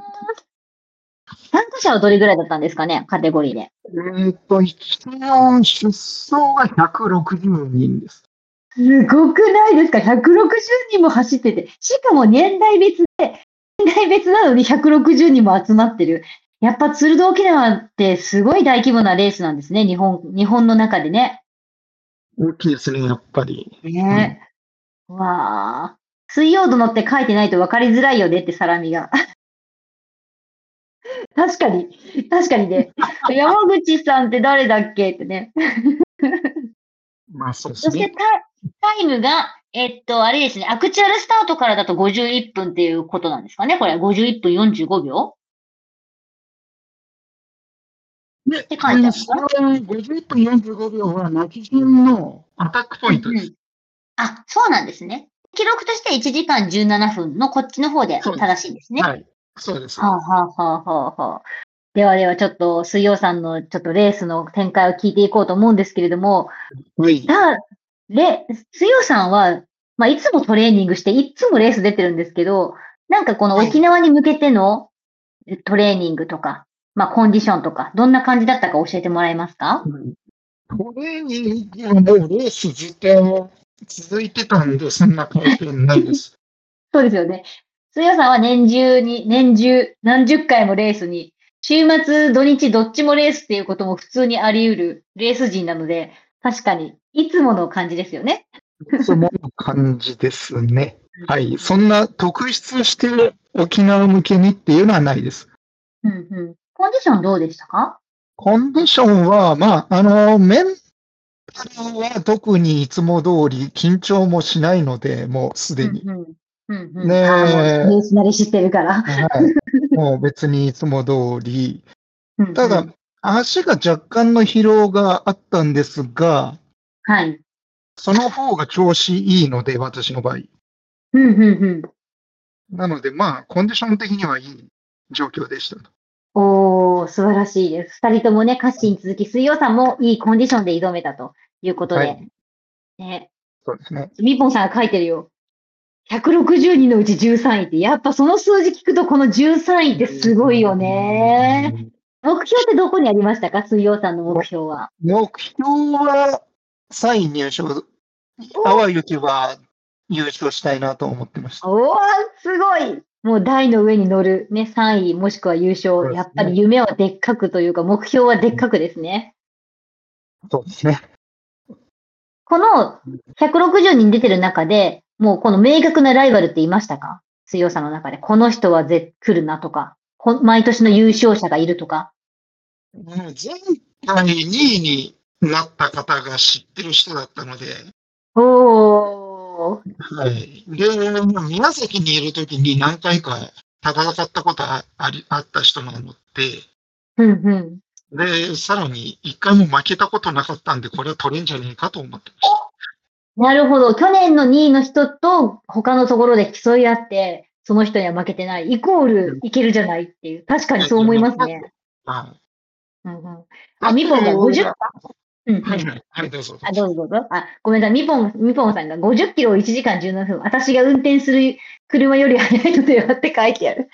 参加者はどれぐらいだったんですかね、カテゴリーで。 一応出走が160人です。 すごくないですか？ 160 人も走ってて。しかも年代別なのに160人も集まってる。やっぱツールド沖縄ってすごい大規模なレースなんですね。日本の中でね。 大きいですね、やっぱり。 ね。わあ。水曜どのって書いてないと分かりづらいよねって、サラミが。確かに。確かにね。山口さんって誰だっけってね。 まあそうでそしてすね。 タイムが、あれですね。アクチュアルスタートからだと51分っていうことなんですかね。これ、51分45秒で、 って書いてあるその50分45秒は泣き順のアタックポイントです。 あ、そうなんですね。記録として1時間17分のこっちの方でそうです。 正しいんですね。 はい。そうです。 はあ、はあはあはあはあ。ではではちょっと水曜さんのちょっとレースの展開を聞いていこうと思うんですけれども、 はい。 水曜さんは、まあ、いつもトレーニングして、いつもレース出てるんですけど、なんかこの沖縄に向けてのトレーニングとか、まあ、コンディションとか、どんな感じだったか教えてもらえますか？ トレーニングはもうレース自体続いてたんで、そんな改変ないです。 そうですよね。水曜さんは年中、何十回もレースに、週末、土日、どっちもレースっていうことも普通にあり得るレース人なので、確かに、いつもの感じですよね。 その感じですね。はい。そんな特筆して沖縄向けにっていうのはないです。 うんうん。コンディションどうでしたか？ コンディションは、まあ、メンタルは特にいつも通り緊張もしないので、もうすでに。 うんうん。うんうん。 ねああ、もう、レース慣れ知ってるから。 はい。もう別にいつも通り。 うんただ、 うん。 足が若干の疲労があったんですが、 はい。 その方が調子いいので、私の場合。 うんうんうん。 なので、まあ、コンディション的にはいい状況でしたと。 おー、素晴らしいです。二人ともね、カッシーに続き、水曜さんもいいコンディションで挑めたということで。 はい。 ね、 そうですね。 みぽんさんが書いてるよ。160人のうち13位って、やっぱその数字聞くとこの13位ってすごいよね。目標ってどこにありましたか？水曜さんの目標は。 目標は3位入賞。あお、 わゆきは優勝したいなと思ってました。 おー、すごい。もう台の上に乗る、ね、3位もしくは優勝。やっぱり夢はでっかくというか、目標はでっかくですね。 そうですね。 この160人出てる中で、もうこの明確なライバルっていましたか？強さの中で。この人は来るなとか、毎年の優勝者がいるとか。 前回2位になった方が知ってる人だったので、 おー。 はい。で、宮崎にいるときに何回か戦ったことあった人なので、 うんうん。 で、さらに一回も負けたことなかったんで、これは取れんじゃねえかと思ってました。 なるほど。去年の2位の人と他のところで競い合って、その人には負けてない。イコールいけるじゃないっていう。確かにそう思いますね。 はい。 うんうん。あ、ミポンが50、うんうん。 はいはい。はい、どうぞ。 あ、どうぞどうぞ。あ、ごめんなさい。ミポンさんが50キロを1時間17分。私が運転する車より速いのではって書いてある。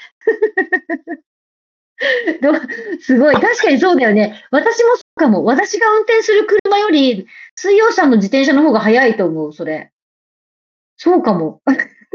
すごい。確かにそうだよね。私もそうかも。私が運転する車より、水曜さんの自転車の方が速いと思う、それ。そうかも。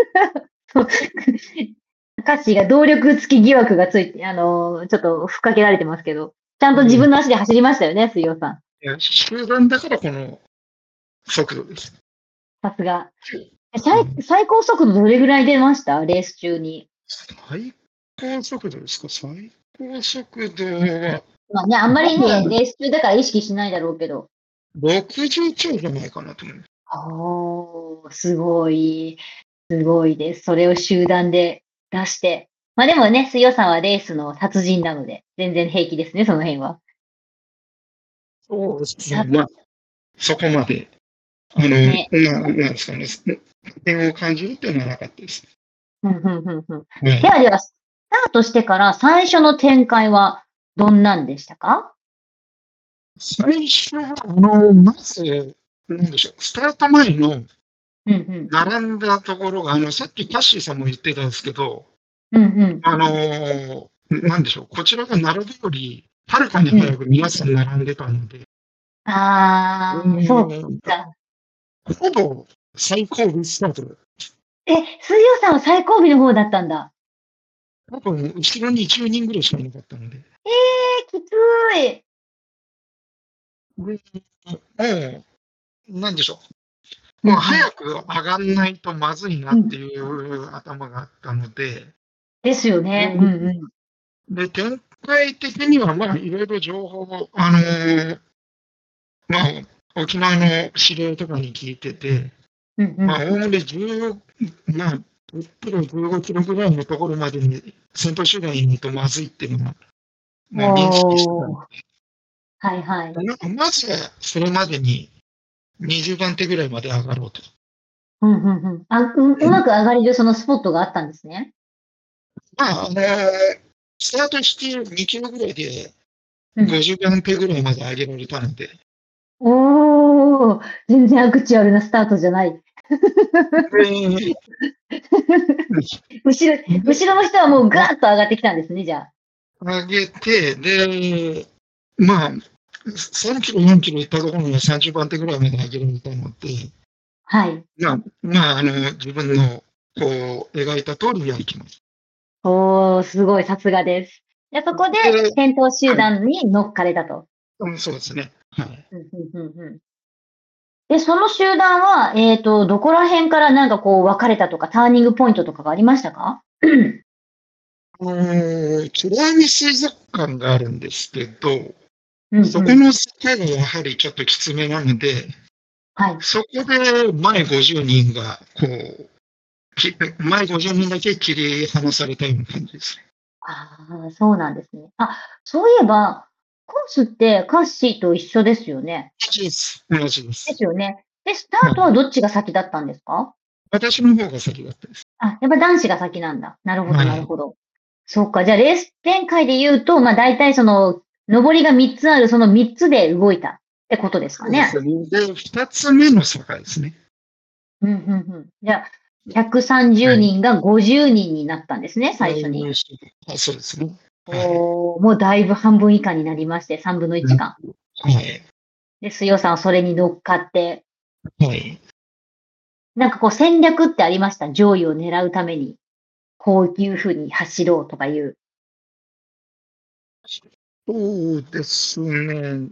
カッシーが動力付き疑惑がついて、ちょっとふっかけられてますけど、ちゃんと自分の足で走りましたよね、水曜さん。 いや、集団だからこの速度です。 さすが。最高速度どれぐらい出ましたレース中に。 最高速度ですか？最高速度は。 まあね、あんまりね、レース中だから意識しないだろうけど。 60超じゃないかなと思います。 おー、すごい。すごいです。それを集団で出して。まあでもね、水曜さんはレースの達人なので、全然平気ですね、その辺は。 そうですね。まあ、そこまで、 ね。 なんですかね、点を感じるっていうのはなかったです。 では、スタートしてから最初の展開はどんなんでしたか？ 最初は、まず、なんでしょう、スタート前の並んだところが、さっきカッシーさんも言ってたんですけど、なんでしょう、こちらが並ぶより、はるかに早く皆さん並んでたので、 そうか。 ほぼ最後尾スタート。 水曜さんは最後尾の方だったんだ。 多分、後ろに10人ぐらいしかいなかったので。 きつい。 なんでしょう。もう早く上がんないとまずいなっていう頭があったので。 ですよね。 で、展開的には、まあ、いろいろ情報を、まあ、沖縄の指令とかに聞いてて、まあ、おおむね10キロ、15キロぐらいのところまでに先頭集団にいるとまずいっていうのは、まあ、認識した。まずは、それまでに20番手ぐらいまで上がろうと。 うまく上がれるそのスポットがあったんですね。 まあ、スタートして2キロぐらいで50番手ぐらいまで上げられたので。 全然アクチュアルなスタートじゃない。後ろの人はもうガーッと上がってきたんですね、じゃあ。 上げて、で、まあ、3キロ、4キロ行ったところに30番手ぐらいまで上げられたので、自分のこう描いた通りやりきます。 すごい、さすがです。で、そこで先頭集団に乗っかれたと。 そうですね。はい。 で、その集団は、どこら辺からなんかこう分かれたとか、ターニングポイントとかがありましたか？ 美ら海水族館があるんですけど、そこの世界がやはりちょっときつめなので、そこで前50人が、前50人だけ切り離されたような感じですね。 そうなんですね。そういえば、コースってカッシーと一緒ですよね。 同じです。 ですよね。で、スタートはどっちが先だったんですか？ 私の方が先だったです。 やっぱ男子が先なんだ。なるほど、なるほど。そうか。じゃあ、レース展開で言うと、まあ、大体上りが3つある、その3つで動いたってことですかね。 で、2つ目の坂ですね。 じゃあ、130人が50人になったんですね、最初に。 そうですね。 もうだいぶ半分以下になりまして、3分の1か。で、水曜さんはそれに乗っかって。 なんかこう戦略ってありました？上位を狙うために。こういうふうに走ろうとかいう。 そうですね。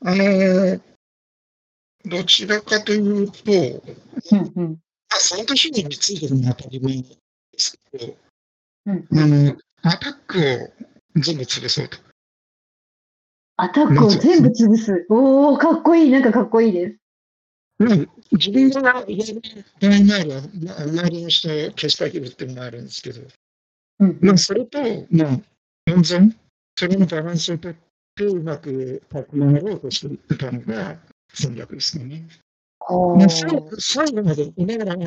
どちらかというと、 うんうん。 その年についてるのは当たり前ですけど、 うんうん、 アタックを全部潰そうと。 アタックを全部潰す。おー、かっこいい。なんかかっこいいです。 自分がやる場合もある周りの人を消してあげるっていうのもあるんですけど、それと、温存、それのバランスをとってうまく立ち回ろうとしていたのが戦略ですね。最後まで、だから、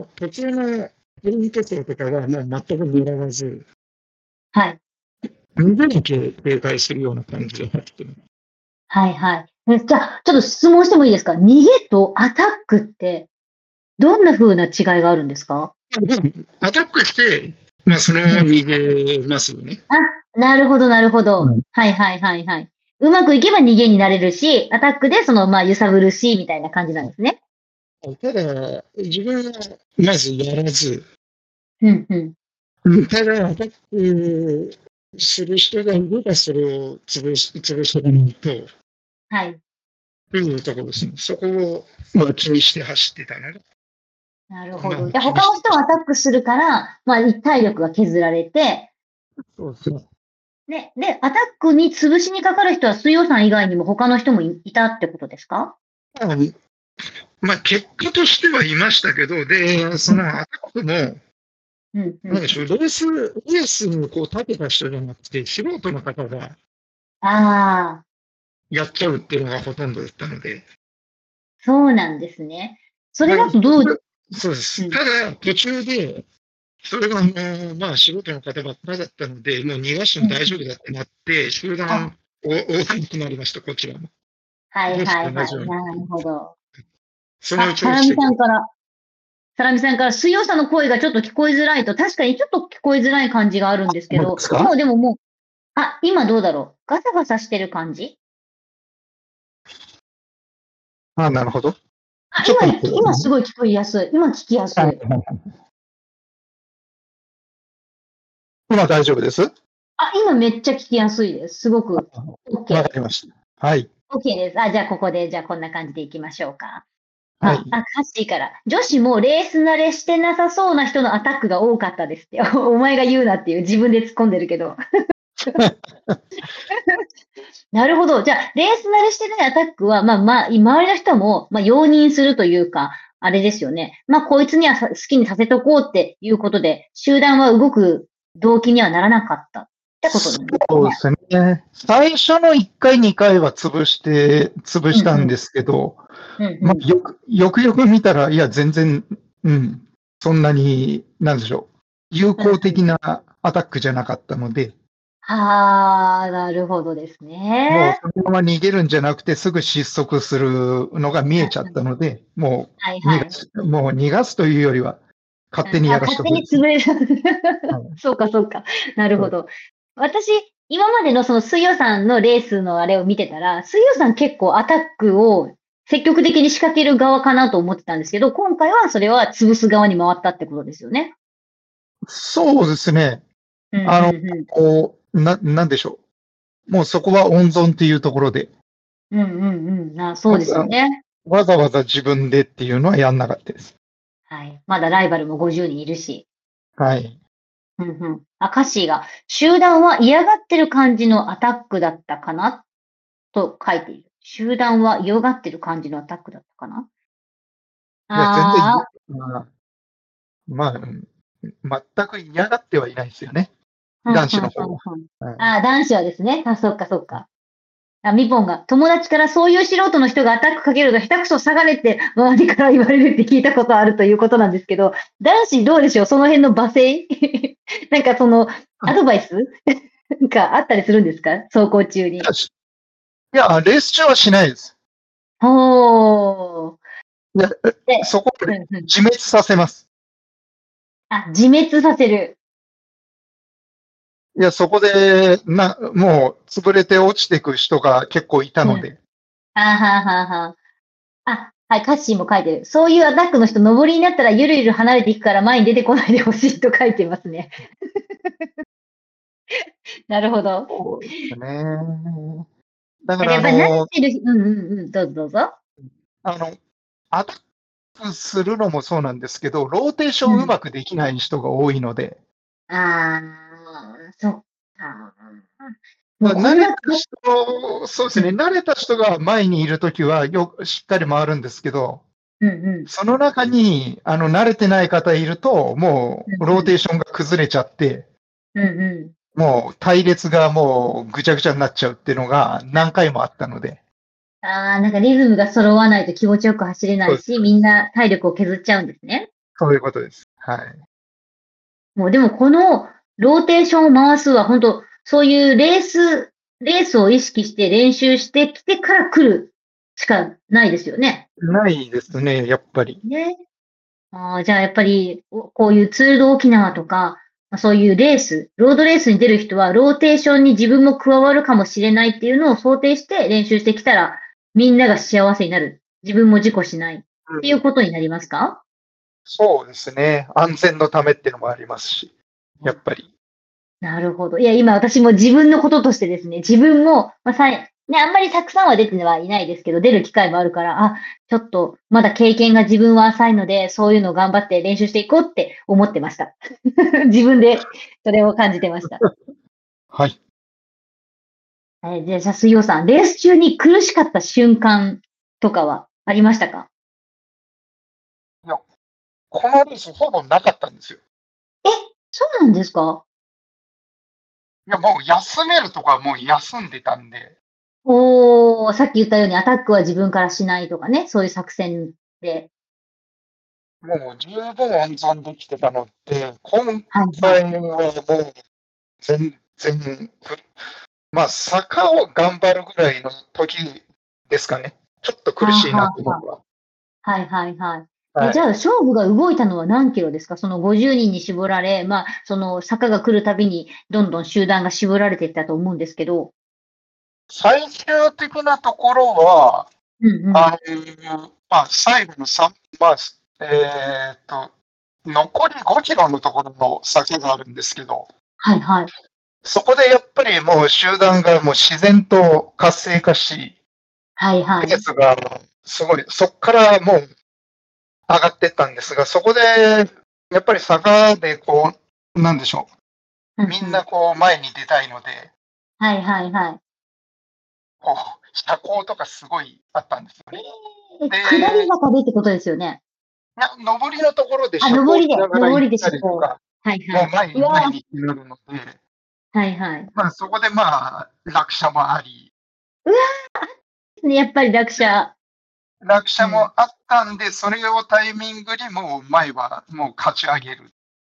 途中のプリント生とかはもう全く狙わず、 はい。 逃げなきゃ警戒するような感じでやってる。 はいはい。じゃあ、ちょっと質問してもいいですか？逃げとアタックって、どんな風な違いがあるんですか？ アタックして、そのまま逃げますよね。 あ、なるほどなるほど。はいはいはいはい。うまくいけば逃げになれるし、アタックで揺さぶるし、みたいな感じなんですね。 ただ、自分はまずやらず、ただ、アタックする人がいればそれを潰していかないと、 はい。 というところですね。そこを、気にして走ってたので。 なるほど。じゃあ他の人はアタックするから、体力が削られて、 そうですね。 で、アタックに潰しにかかる人は水曜さん以外にも他の人もいたってことですか？ 結果としてはいましたけど、で、そのアタックも、なんでしょう、レースにこう立てた人じゃなくて、素人の方が、やっちゃうっていうのがほとんどだったので。 そうなんですね。それだとどう？ そうです。ただ、途中で、それが、素人の方ばっかりだったので、もう逃がしても大丈夫だってなって、集団大きくなりました、こちらも。 はいはいはい。なるほど。 そのサラミさんから、水曜さんの声がちょっと聞こえづらいと、確かにちょっと聞こえづらい感じがあるんですけど、もう、今どうだろう。ガサガサしてる感じ？ なるほど。 今すごい聞こえやすい。今聞きやすい。 今大丈夫です？ 今めっちゃ聞きやすいです。すごく。OK。 わかりました。はい。 OK です。じゃあここで、こんな感じでいきましょうか。 はい。 カッシーから。女子もレース慣れしてなさそうな人のアタックが多かったですって。お前が言うなっていう、自分で突っ込んでるけど。なるほど。じゃあ、レース慣れしてないアタックは、周りの人も、容認するというか、あれですよね。こいつには好きにさせとこうっていうことで、集団は動く動機にはならなかったってことなんですね。 そうですね。最初の1回、2回は潰したんですけど、よくよく見たら、いや、全然、そんなに、なんでしょう、有効的なアタックじゃなかったので、 なるほどですね。 もうそのまま逃げるんじゃなくて、すぐ失速するのが見えちゃったので、もう逃がすというよりは、勝手にやらせて勝手に潰れる。そうか、そうか。なるほど。私、今までのその水曜さんのレースのあれを見てたら、水曜さん結構アタックを積極的に仕掛ける側かなと思ってたんですけど、今回はそれは潰す側に回ったってことですよね。 そうですね。なんでしょう。もうそこは温存っていうところで。 そうですよね。 わざわざ自分でっていうのはやんなかったです。 はい。まだライバルも50人いるし。 はい。 カッシーが、集団は嫌がってる感じのアタックだったかなと書いている。集団は嫌がってる感じのアタックだったかな？ 全く嫌がってはいないですよね。男子の方は。 男子はですね。そっかそっか。ミポンが、友達からそういう素人の人がアタックかけると下手くそ下がれって周りから言われるって聞いたことあるということなんですけど、男子どうでしょう？その辺の罵声なんかアドバイスなんかあったりするんですか？走行中に。いや、レース中はしないです。そこで自滅させます。 自滅させる。 いや、そこで、もう、潰れて落ちていく人が結構いたので。 はい、カッシーも書いてる。そういうアタックの人、上りになったらゆるゆる離れていくから前に出てこないでほしいと書いてますね。なるほど。 そうですね。だかやら、 っぱり慣れてる、どうぞどうぞ。 アタックするのもそうなんですけど、ローテーションうまくできない人が多いので、 ああ、そっか。もうこ慣れたんな人、そうですね、慣れた人が前にいるときはしっかり回るんですけど、その中に慣れてない方いると、もうローテーションが崩れちゃって、もう隊列がもうぐちゃぐちゃになっちゃうっていうのが何回もあったので。 なんかリズムが揃わないと気持ちよく走れないし、みんな体力を削っちゃうんですね。 そういうことです。はい。 もうでもこのローテーションを回すは本当そういうレースを意識して練習してきてから来るしかないですよね。 ないですね、やっぱり。 ね。じゃあやっぱりこういうツールド沖縄とか、そういうロードレースに出る人はローテーションに自分も加わるかもしれないっていうのを想定して練習してきたらみんなが幸せになる。自分も事故しないっていうことになりますか？ そうですね。安全のためっていうのもありますし、やっぱり。 なるほど。いや、今私も自分のこととしてですね、自分も、ね、あんまりたくさんは出てはいないですけど、出る機会もあるから、ちょっとまだ経験が自分は浅いので、そういうのを頑張って練習していこうって思ってました。自分でそれを感じてました。 はい。 じゃあ、水曜さん、レース中に苦しかった瞬間とかはありましたか？ いや、このレースほぼなかったんですよ。 そうなんですか？ いや、もう休めるとかもう休んでたんで。 さっき言ったようにアタックは自分からしないとかね、そういう作戦で。 もう十分安全できてたので、今はい回はもう全然、坂を頑張るぐらいの時ですかね。ちょっと苦しいなと思うのは。 じゃあ、勝負が動いたのは何キロですか？その50人に絞られ、その坂が来るたびに、どんどん集団が絞られていったと思うんですけど。 最終的なところは、最後の残り5キロのところの坂があるんですけど、そこでやっぱりもう集団がもう自然と活性化し、ペースがすごい、そこからもう上がっていったんですが、そこでやっぱり坂でこう、なんでしょう、みんなこう前に出たいので、こう車高とかすごいあったんですよね。 下り坂でってことですよね。 上りのところで車高しながら行ったりとか、もう前になるので、そこで落車もあり。 やっぱり落車もあったんで、それをタイミングにもう前はもう勝ち上げる。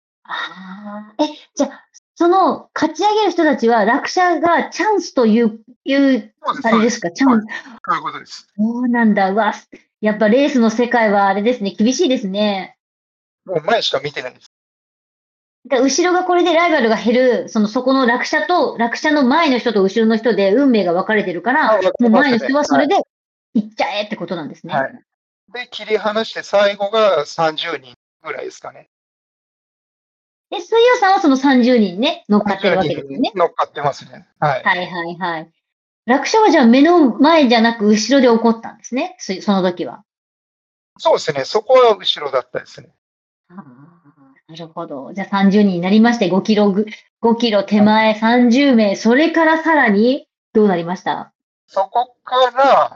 じゃあ、その勝ち上げる人たちは落車がチャンスという、あれですか、チャンス。 そういうことです。 そうなんだ。やっぱレースの世界はあれですね、厳しいですね。 もう前しか見てないです。 後ろがこれでライバルが減る、そこの落車の前の人と後ろの人で運命が分かれてるから、もう前の人はそれで行っちゃえってことなんですね。 で、切り離して最後が30人ぐらいですかね。 水曜さんはその30人ね、乗っかってるわけですよね。 乗っかってますね。 落車はじゃあ目の前じゃなく後ろで起こったんですね、その時は。 そうですね、そこは後ろだったですね。 なるほど。じゃあ30人になりまして、5キロ手前30名、それからさらにどうなりました？ そこから、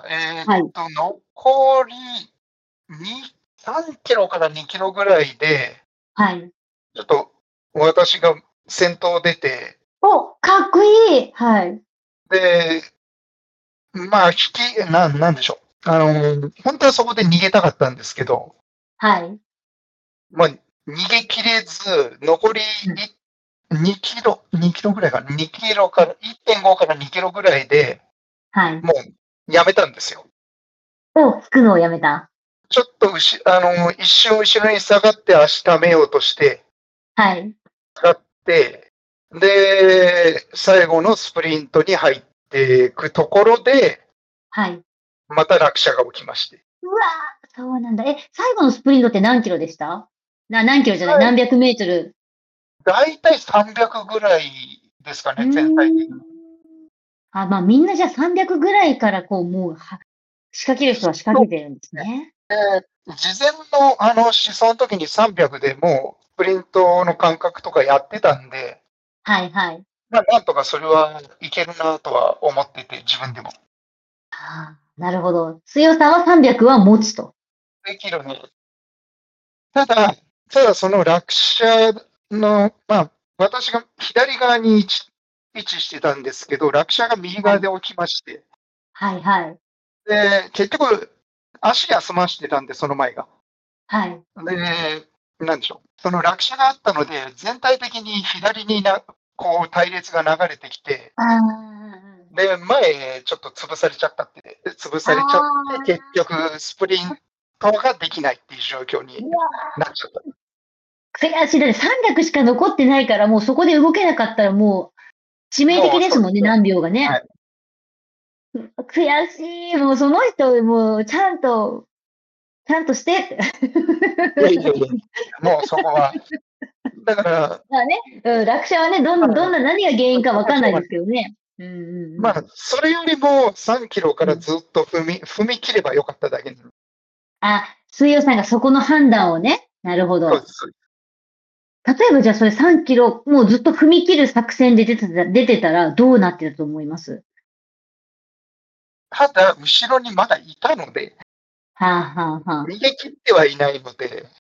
残り3キロから2キロぐらいで、ちょっと私が先頭出て、 かっこいい。 で、なんでしょう。本当はそこで逃げたかったんですけど、逃げきれず、残り2キロぐらいかな、2キロから、1.5 から2キロぐらいで、もうやめたんですよ。 引くのをやめた。 ちょっと一瞬後ろに下がって足溜めようとして、使って、で、最後のスプリントに入っていくところで、また落車が起きまして。 そうなんだ。最後のスプリントって何キロでした？何キロじゃない、何百メートル。 だいたい300ぐらいですかね、全体的に。 まあみんなじゃあ300ぐらいからもう仕掛ける人は仕掛けてるんですね。 事前の思想の時に300でもうスプリントの感覚とかやってたんで、 はいはい。 なんとかそれはいけるなとは思ってて、自分でも。 なるほど。強さは300は持つと。 できるね。ただその落車の、私が左側に位置してたんですけど、落車が右側で起きまして。 はいはい。 で、結局、足休ましてたんで、その前が。 はい。 で、なんでしょう。その落車があったので、全体的に左に隊列が流れてきて、で、前、ちょっと潰されちゃって、結局、スプリントができないっていう状況になっちゃった。 悔しい。だって300しか残ってないから、もうそこで動けなかったらもう、致命的ですもんね、何秒がね。はい、悔しい。もうその人、もうちゃんとしてって。 いや、もうそこは。だから。 まあね、落車はね、どんな何が原因かわかんないですけどね。 それよりも3キロからずっと踏み切ればよかっただけなの。 水曜さんがそこの判断をね。なるほど。例えばじゃあそれ3キロ、もうずっと踏み切る作戦で出てたらどうなってると思います？ ただ、後ろにまだいたので、逃げ切ってはいないので、で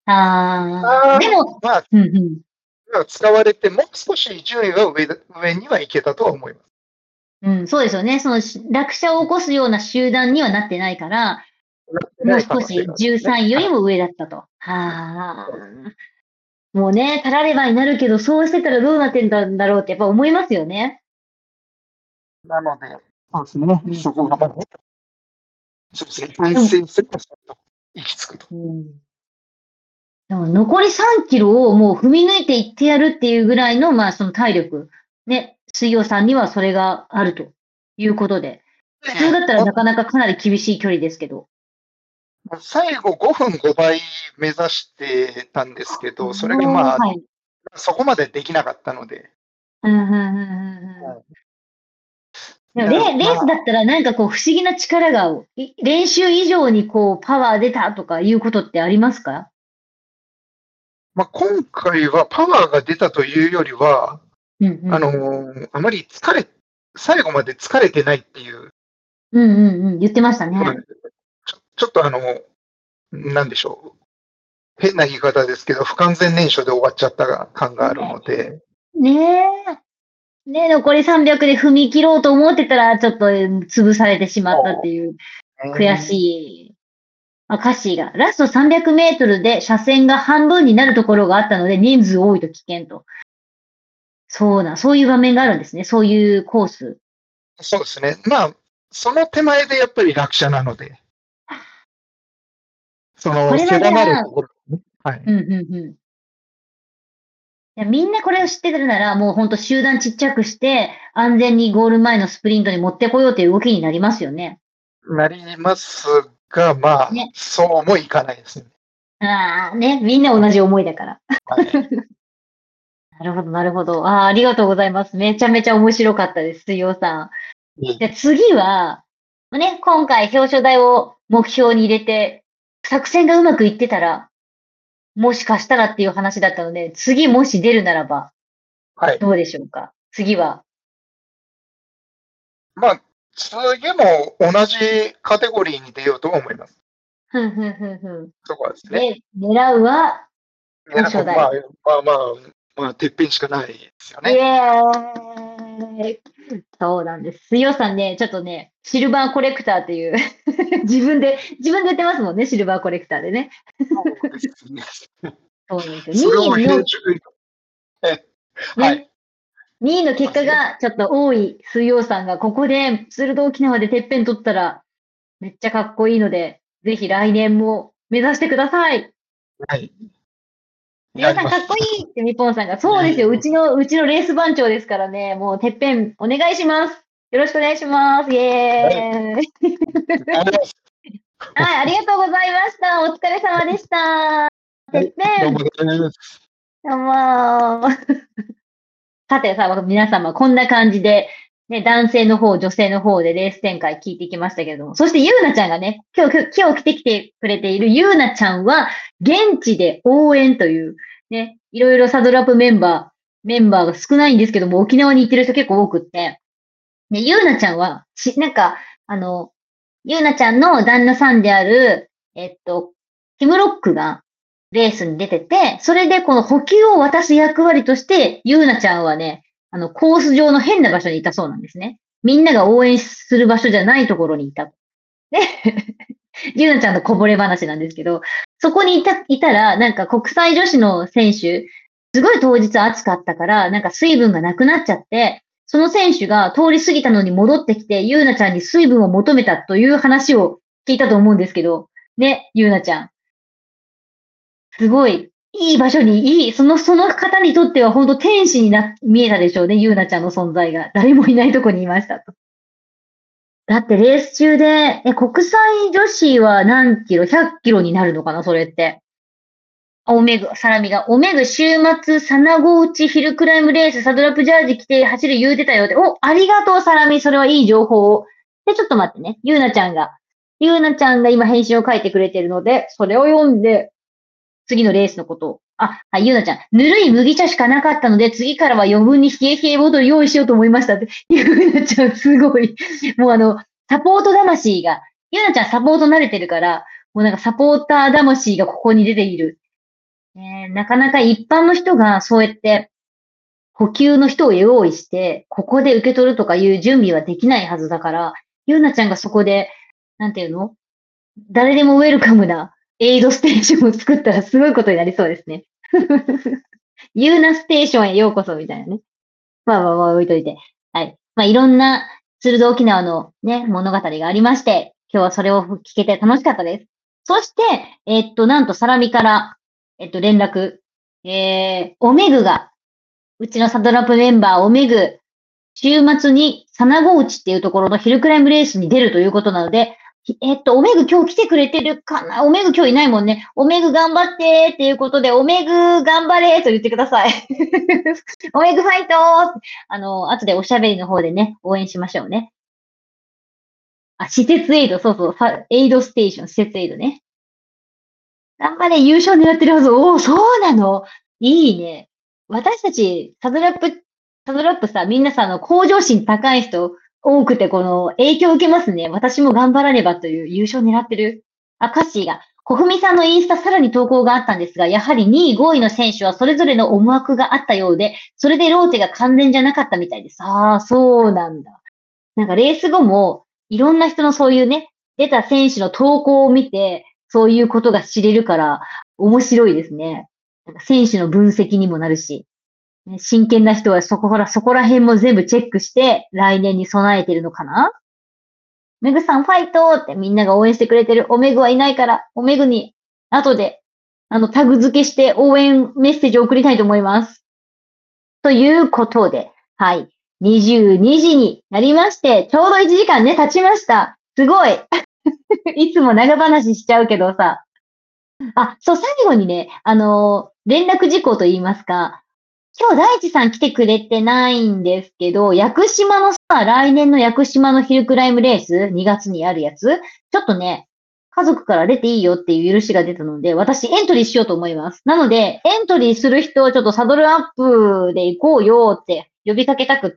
も、 使われて、もう少し順位は上にはいけたとは思います。 そうですよね。その落車を起こすような集団にはなってないから、もう少し13位よりも上だったと。もうね、たらればになるけど、そうしてたらどうなってんだろうってやっぱ思いますよね。 なので、そうですね。そこがまだ、そうですね。反省すると行き着くと。 でも残り3キロをもう踏み抜いていってやるっていうぐらいの、その体力。ね、水曜さんにはそれがあるということで。普通だったらなかなかかなり厳しい距離ですけど。 最後5分5倍目指してたんですけど、それがそこまでできなかったので。 レースだったらなんか不思議な力が、練習以上にパワー出たとかいうことってありますか？ 今回はパワーが出たというよりは、あまり最後まで疲れてないっていう。 言ってましたね。 ちょっとなんでしょう。変な言い方ですけど、不完全燃焼で終わっちゃった感があるので。 残り300で踏み切ろうと思ってたら、ちょっと潰されてしまったっていう、悔しい。カッシーが、ラスト300メートルで車線が半分になるところがあったので、人数多いと危険と。そういう場面があるんですね。そういうコース。 そうですね。その手前でやっぱり落車なので。狭まるところ。 みんなこれを知ってるなら、もう本当集団ちっちゃくして、安全にゴール前のスプリントに持ってこようという動きになりますよね。 なりますが、そうもいかないですね。 みんな同じ思いだから。なるほど、なるほど。ありがとうございます。めちゃめちゃ面白かったです、水曜さん。じゃ次は、今回表彰台を目標に入れて、作戦がうまくいってたら、もしかしたらっていう話だったので、次もし出るならば、どうでしょうか、次は。 次も同じカテゴリーに出ようとは思います。そこはですね。 狙うは、表彰台。 てっぺんしかないですよね。 そうなんです。水曜さんね、ちょっとね、シルバーコレクターっていう自分で言ってますもんね、シルバーコレクターでね。 そうですね。 そうですよ。2位の結果がちょっと多い水曜さんが、ここで鋭沖縄でてっぺん取ったら、めっちゃかっこいいので、ぜひ来年も目指してください。 はい。 皆さんかっこいいってみぽんさんが、そうですよ。うちのレース番長ですからね、もうてっぺんお願いします。よろしくお願いします。イエーイ。 はい、ありがとうございました。お疲れ様でした。てっぺん。 どうもです。 どうも。さてさ、皆様、こんな感じで、ね、男性の方、女性の方でレース展開聞いてきましたけれども、そしてゆうなちゃんがね、今日来てきてくれているゆうなちゃんは、現地で応援という、ね、いろいろサドルアップメンバーが少ないんですけども、沖縄に行ってる人結構多くって、ね、ゆうなちゃんは、なんか、ゆうなちゃんの旦那さんである、キムロックがレースに出てて、それでこの補給を渡す役割として、ゆうなちゃんはね、コース上の変な場所にいたそうなんですね。みんなが応援する場所じゃないところにいた。で、ゆうなちゃんのこぼれ話なんですけど、そこにいたら、なんか国際女子の選手、すごい当日暑かったから、なんか水分がなくなっちゃって、その選手が通り過ぎたのに戻ってきて、ゆうなちゃんに水分を求めたという話を聞いたと思うんですけど、ね、ゆうなちゃん。すごい、いい場所に、その方にとっては本当天使に見えたでしょうね、ゆうなちゃんの存在が。誰もいないとこにいましたと。だってレース中で、国際女子は何キロ ?100 キロになるのかなそれって。サラミが、オメグ週末、サナゴ打ち、ヒルクライムレース、サドラップジャージ着て走る言うてたよって。ありがとう、サラミ。それはいい情報を。で、ちょっと待ってね。ゆうなちゃんが今返信を書いてくれてるので、それを読んで、次のレースのことを。はい、ゆうなちゃん。ぬるい麦茶しかなかったので、次からは余分に冷え冷えボトル用意しようと思いましたって。ゆうなちゃん、すごい。もうサポート魂が、ゆうなちゃんサポート慣れてるから、もうなんかサポーター魂がここに出ている。なかなか一般の人がそうやって補給の人を用意して、ここで受け取るとかいう準備はできないはずだから、ゆうなちゃんがそこで、なんていうの誰でもウェルカムなエイドステーションを作ったらすごいことになりそうですね。ユーナステーションへようこそみたいなね。まあ置いといて。はい。まあいろんな鶴戸沖縄のね、物語がありまして、今日はそれを聞けて楽しかったです。そして、なんとサラミから、連絡。オメグが、うちのサドラップメンバーオメグ、週末にサナゴ内っていうところのヒルクライムレースに出るということなので、オメグ今日来てくれてるかなオメグ今日いないもんね。オメグ頑張ってっていうことで、オメグ頑張れと言ってください。オメグファイト後でおしゃべりの方でね、応援しましょうね。施設エイド、そうそう、エイドステーション、施設エイドね。頑張れ、優勝狙ってるはず。そうなのいいね。私たち、サドラップさ、みんなさ、向上心高い人多くて、この、影響を受けますね。私も頑張らねばという優勝狙ってる。カッシーが、コフミさんのインスタさらに投稿があったんですが、やはり2位、5位の選手はそれぞれの思惑があったようで、それでローテが完全じゃなかったみたいです。そうなんだ。なんかレース後も、いろんな人のそういうね、出た選手の投稿を見て、そういうことが知れるから、面白いですね。なんか選手の分析にもなるし、ね真剣な人はそこら辺も全部チェックして、来年に備えてるのかなメグさんファイトってみんなが応援してくれてる。オメグはいないから、オメグに後で、タグ付けして応援メッセージを送りたいと思います。ということで、はい。22時になりまして、ちょうど1時間ね、経ちました。すごい。いつも長話しちゃうけどさ。そう、最後にね、連絡事項と言いますか、今日大地さん来てくれてないんですけど、屋久島のさ、来年の屋久島のヒルクライムレース、2月にあるやつ、ちょっとね、家族から出ていいよっていう許しが出たので、私エントリーしようと思います。なので、エントリーする人をちょっとサドルアップで行こうよって呼びかけたくって、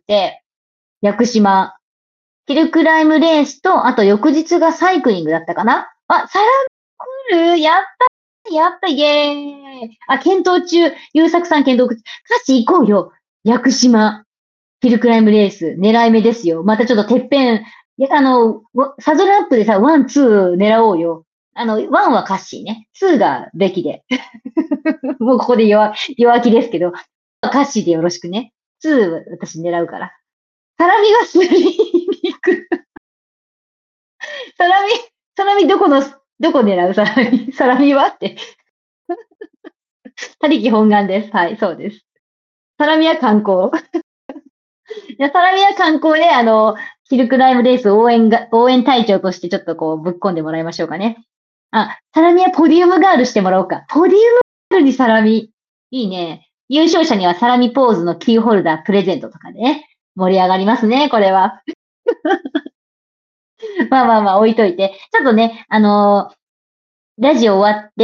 屋久島、ヒルクライムレースと、あと翌日がサイクリングだったかなサラ来るやったイエーイ検討中優作さん検討中。歌詞行こうよ屋久島、ヒルクライムレース、狙い目ですよ。またちょっとてっぺん、サドルアップでさ、ワン、ツー狙おうよ。ワンはカッシーね。ツーがべきで。もうここで弱気ですけど、カッシーでよろしくね。ツー私狙うから。サラミがスリーに行く。サラミどこ狙うサラミはって。他力本願です。はい、そうです。サラミは観光。サラミは観光で、 シルクライムレース応援隊長としてちょっとこうぶっ込んでもらいましょうかね。あ、サラミはポディウムガールしてもらおうか。ポディウムガールにサラミ。いいね。優勝者にはサラミポーズのキーホルダープレゼントとかでね。盛り上がりますね、これは。まあまあまあ置いといて。ちょっとね、ラジオ終わって、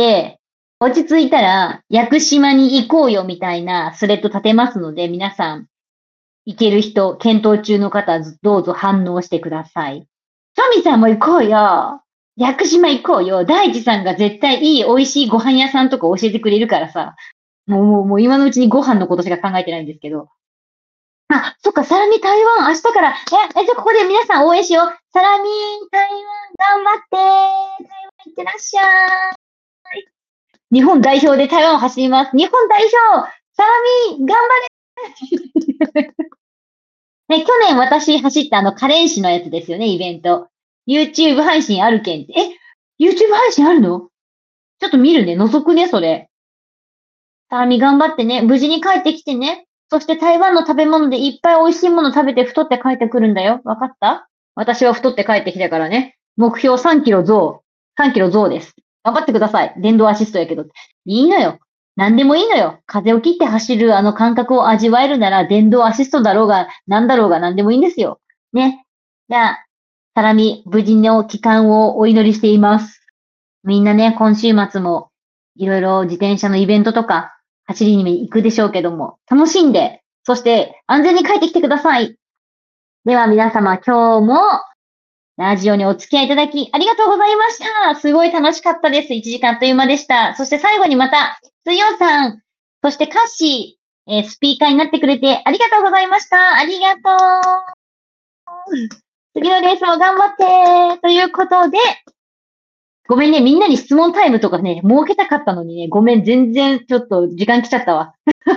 落ち着いたら、屋久島に行こうよみたいなスレッド立てますので、皆さん、行ける人、検討中の方、どうぞ反応してください。トミさんも行こうよ。屋久島行こうよ。大地さんが絶対いい美味しいご飯屋さんとか教えてくれるからさ。もう今のうちにご飯のことしか考えてないんですけど。あ、そっか、サラミ台湾明日から、じゃあここで皆さん応援しよう。サラミ台湾頑張って台湾行ってらっしゃい。日本代表で台湾を走ります。日本代表サラミ頑張れね、去年私走ったカレン市のやつですよね、イベント。YouTube 配信あるけん。YouTube 配信あるの？ちょっと見るね、覗くね、それ。サラミ頑張ってね、無事に帰ってきてね。そして台湾の食べ物でいっぱい美味しいもの食べて太って帰ってくるんだよ。わかった？私は太って帰ってきたからね。目標3キロ増。3キロ増です。頑張ってください。電動アシストやけど。いいのよ。何でもいいのよ。風を切って走るあの感覚を味わえるなら、電動アシストだろうが、何だろうが何でもいいんですよ。ね。じゃあ、サラミ、無事の帰還をお祈りしています。みんなね、今週末も、いろいろ自転車のイベントとか、走りに行くでしょうけども、楽しんで、そして安全に帰ってきてください。では皆様、今日も、ラジオにお付き合いいただき、ありがとうございました。すごい楽しかったです。1時間あっという間でした。そして最後にまた、水曜さん、そしてカッシー、スピーカーになってくれてありがとうございました。ありがとう。次のレースも頑張って。ということで、ごめんね、みんなに質問タイムとかね、設けたかったのにね、ごめん、全然ちょっと時間来ちゃったわ。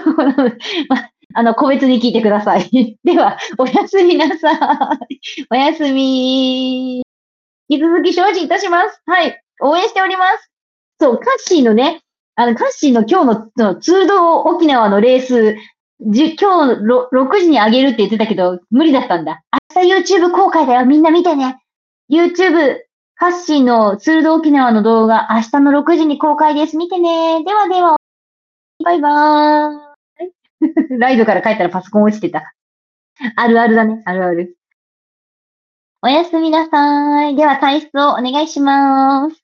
個別に聞いてください。では、おやすみなさい。おやすみ。引き続き精進いたします。はい。応援しております。そう、カッシーのね、カッシーの今日の通道沖縄のレース、今日6時に上げるって言ってたけど、無理だったんだ。明日 YouTube 公開だよ。みんな見てね。YouTube、カッシーの通道沖縄の動画、明日の6時に公開です。見てね。ではでは、バイバーイ。ライドから帰ったらパソコン落ちてた。あるあるだね。あるある。おやすみなさい。では体質をお願いします。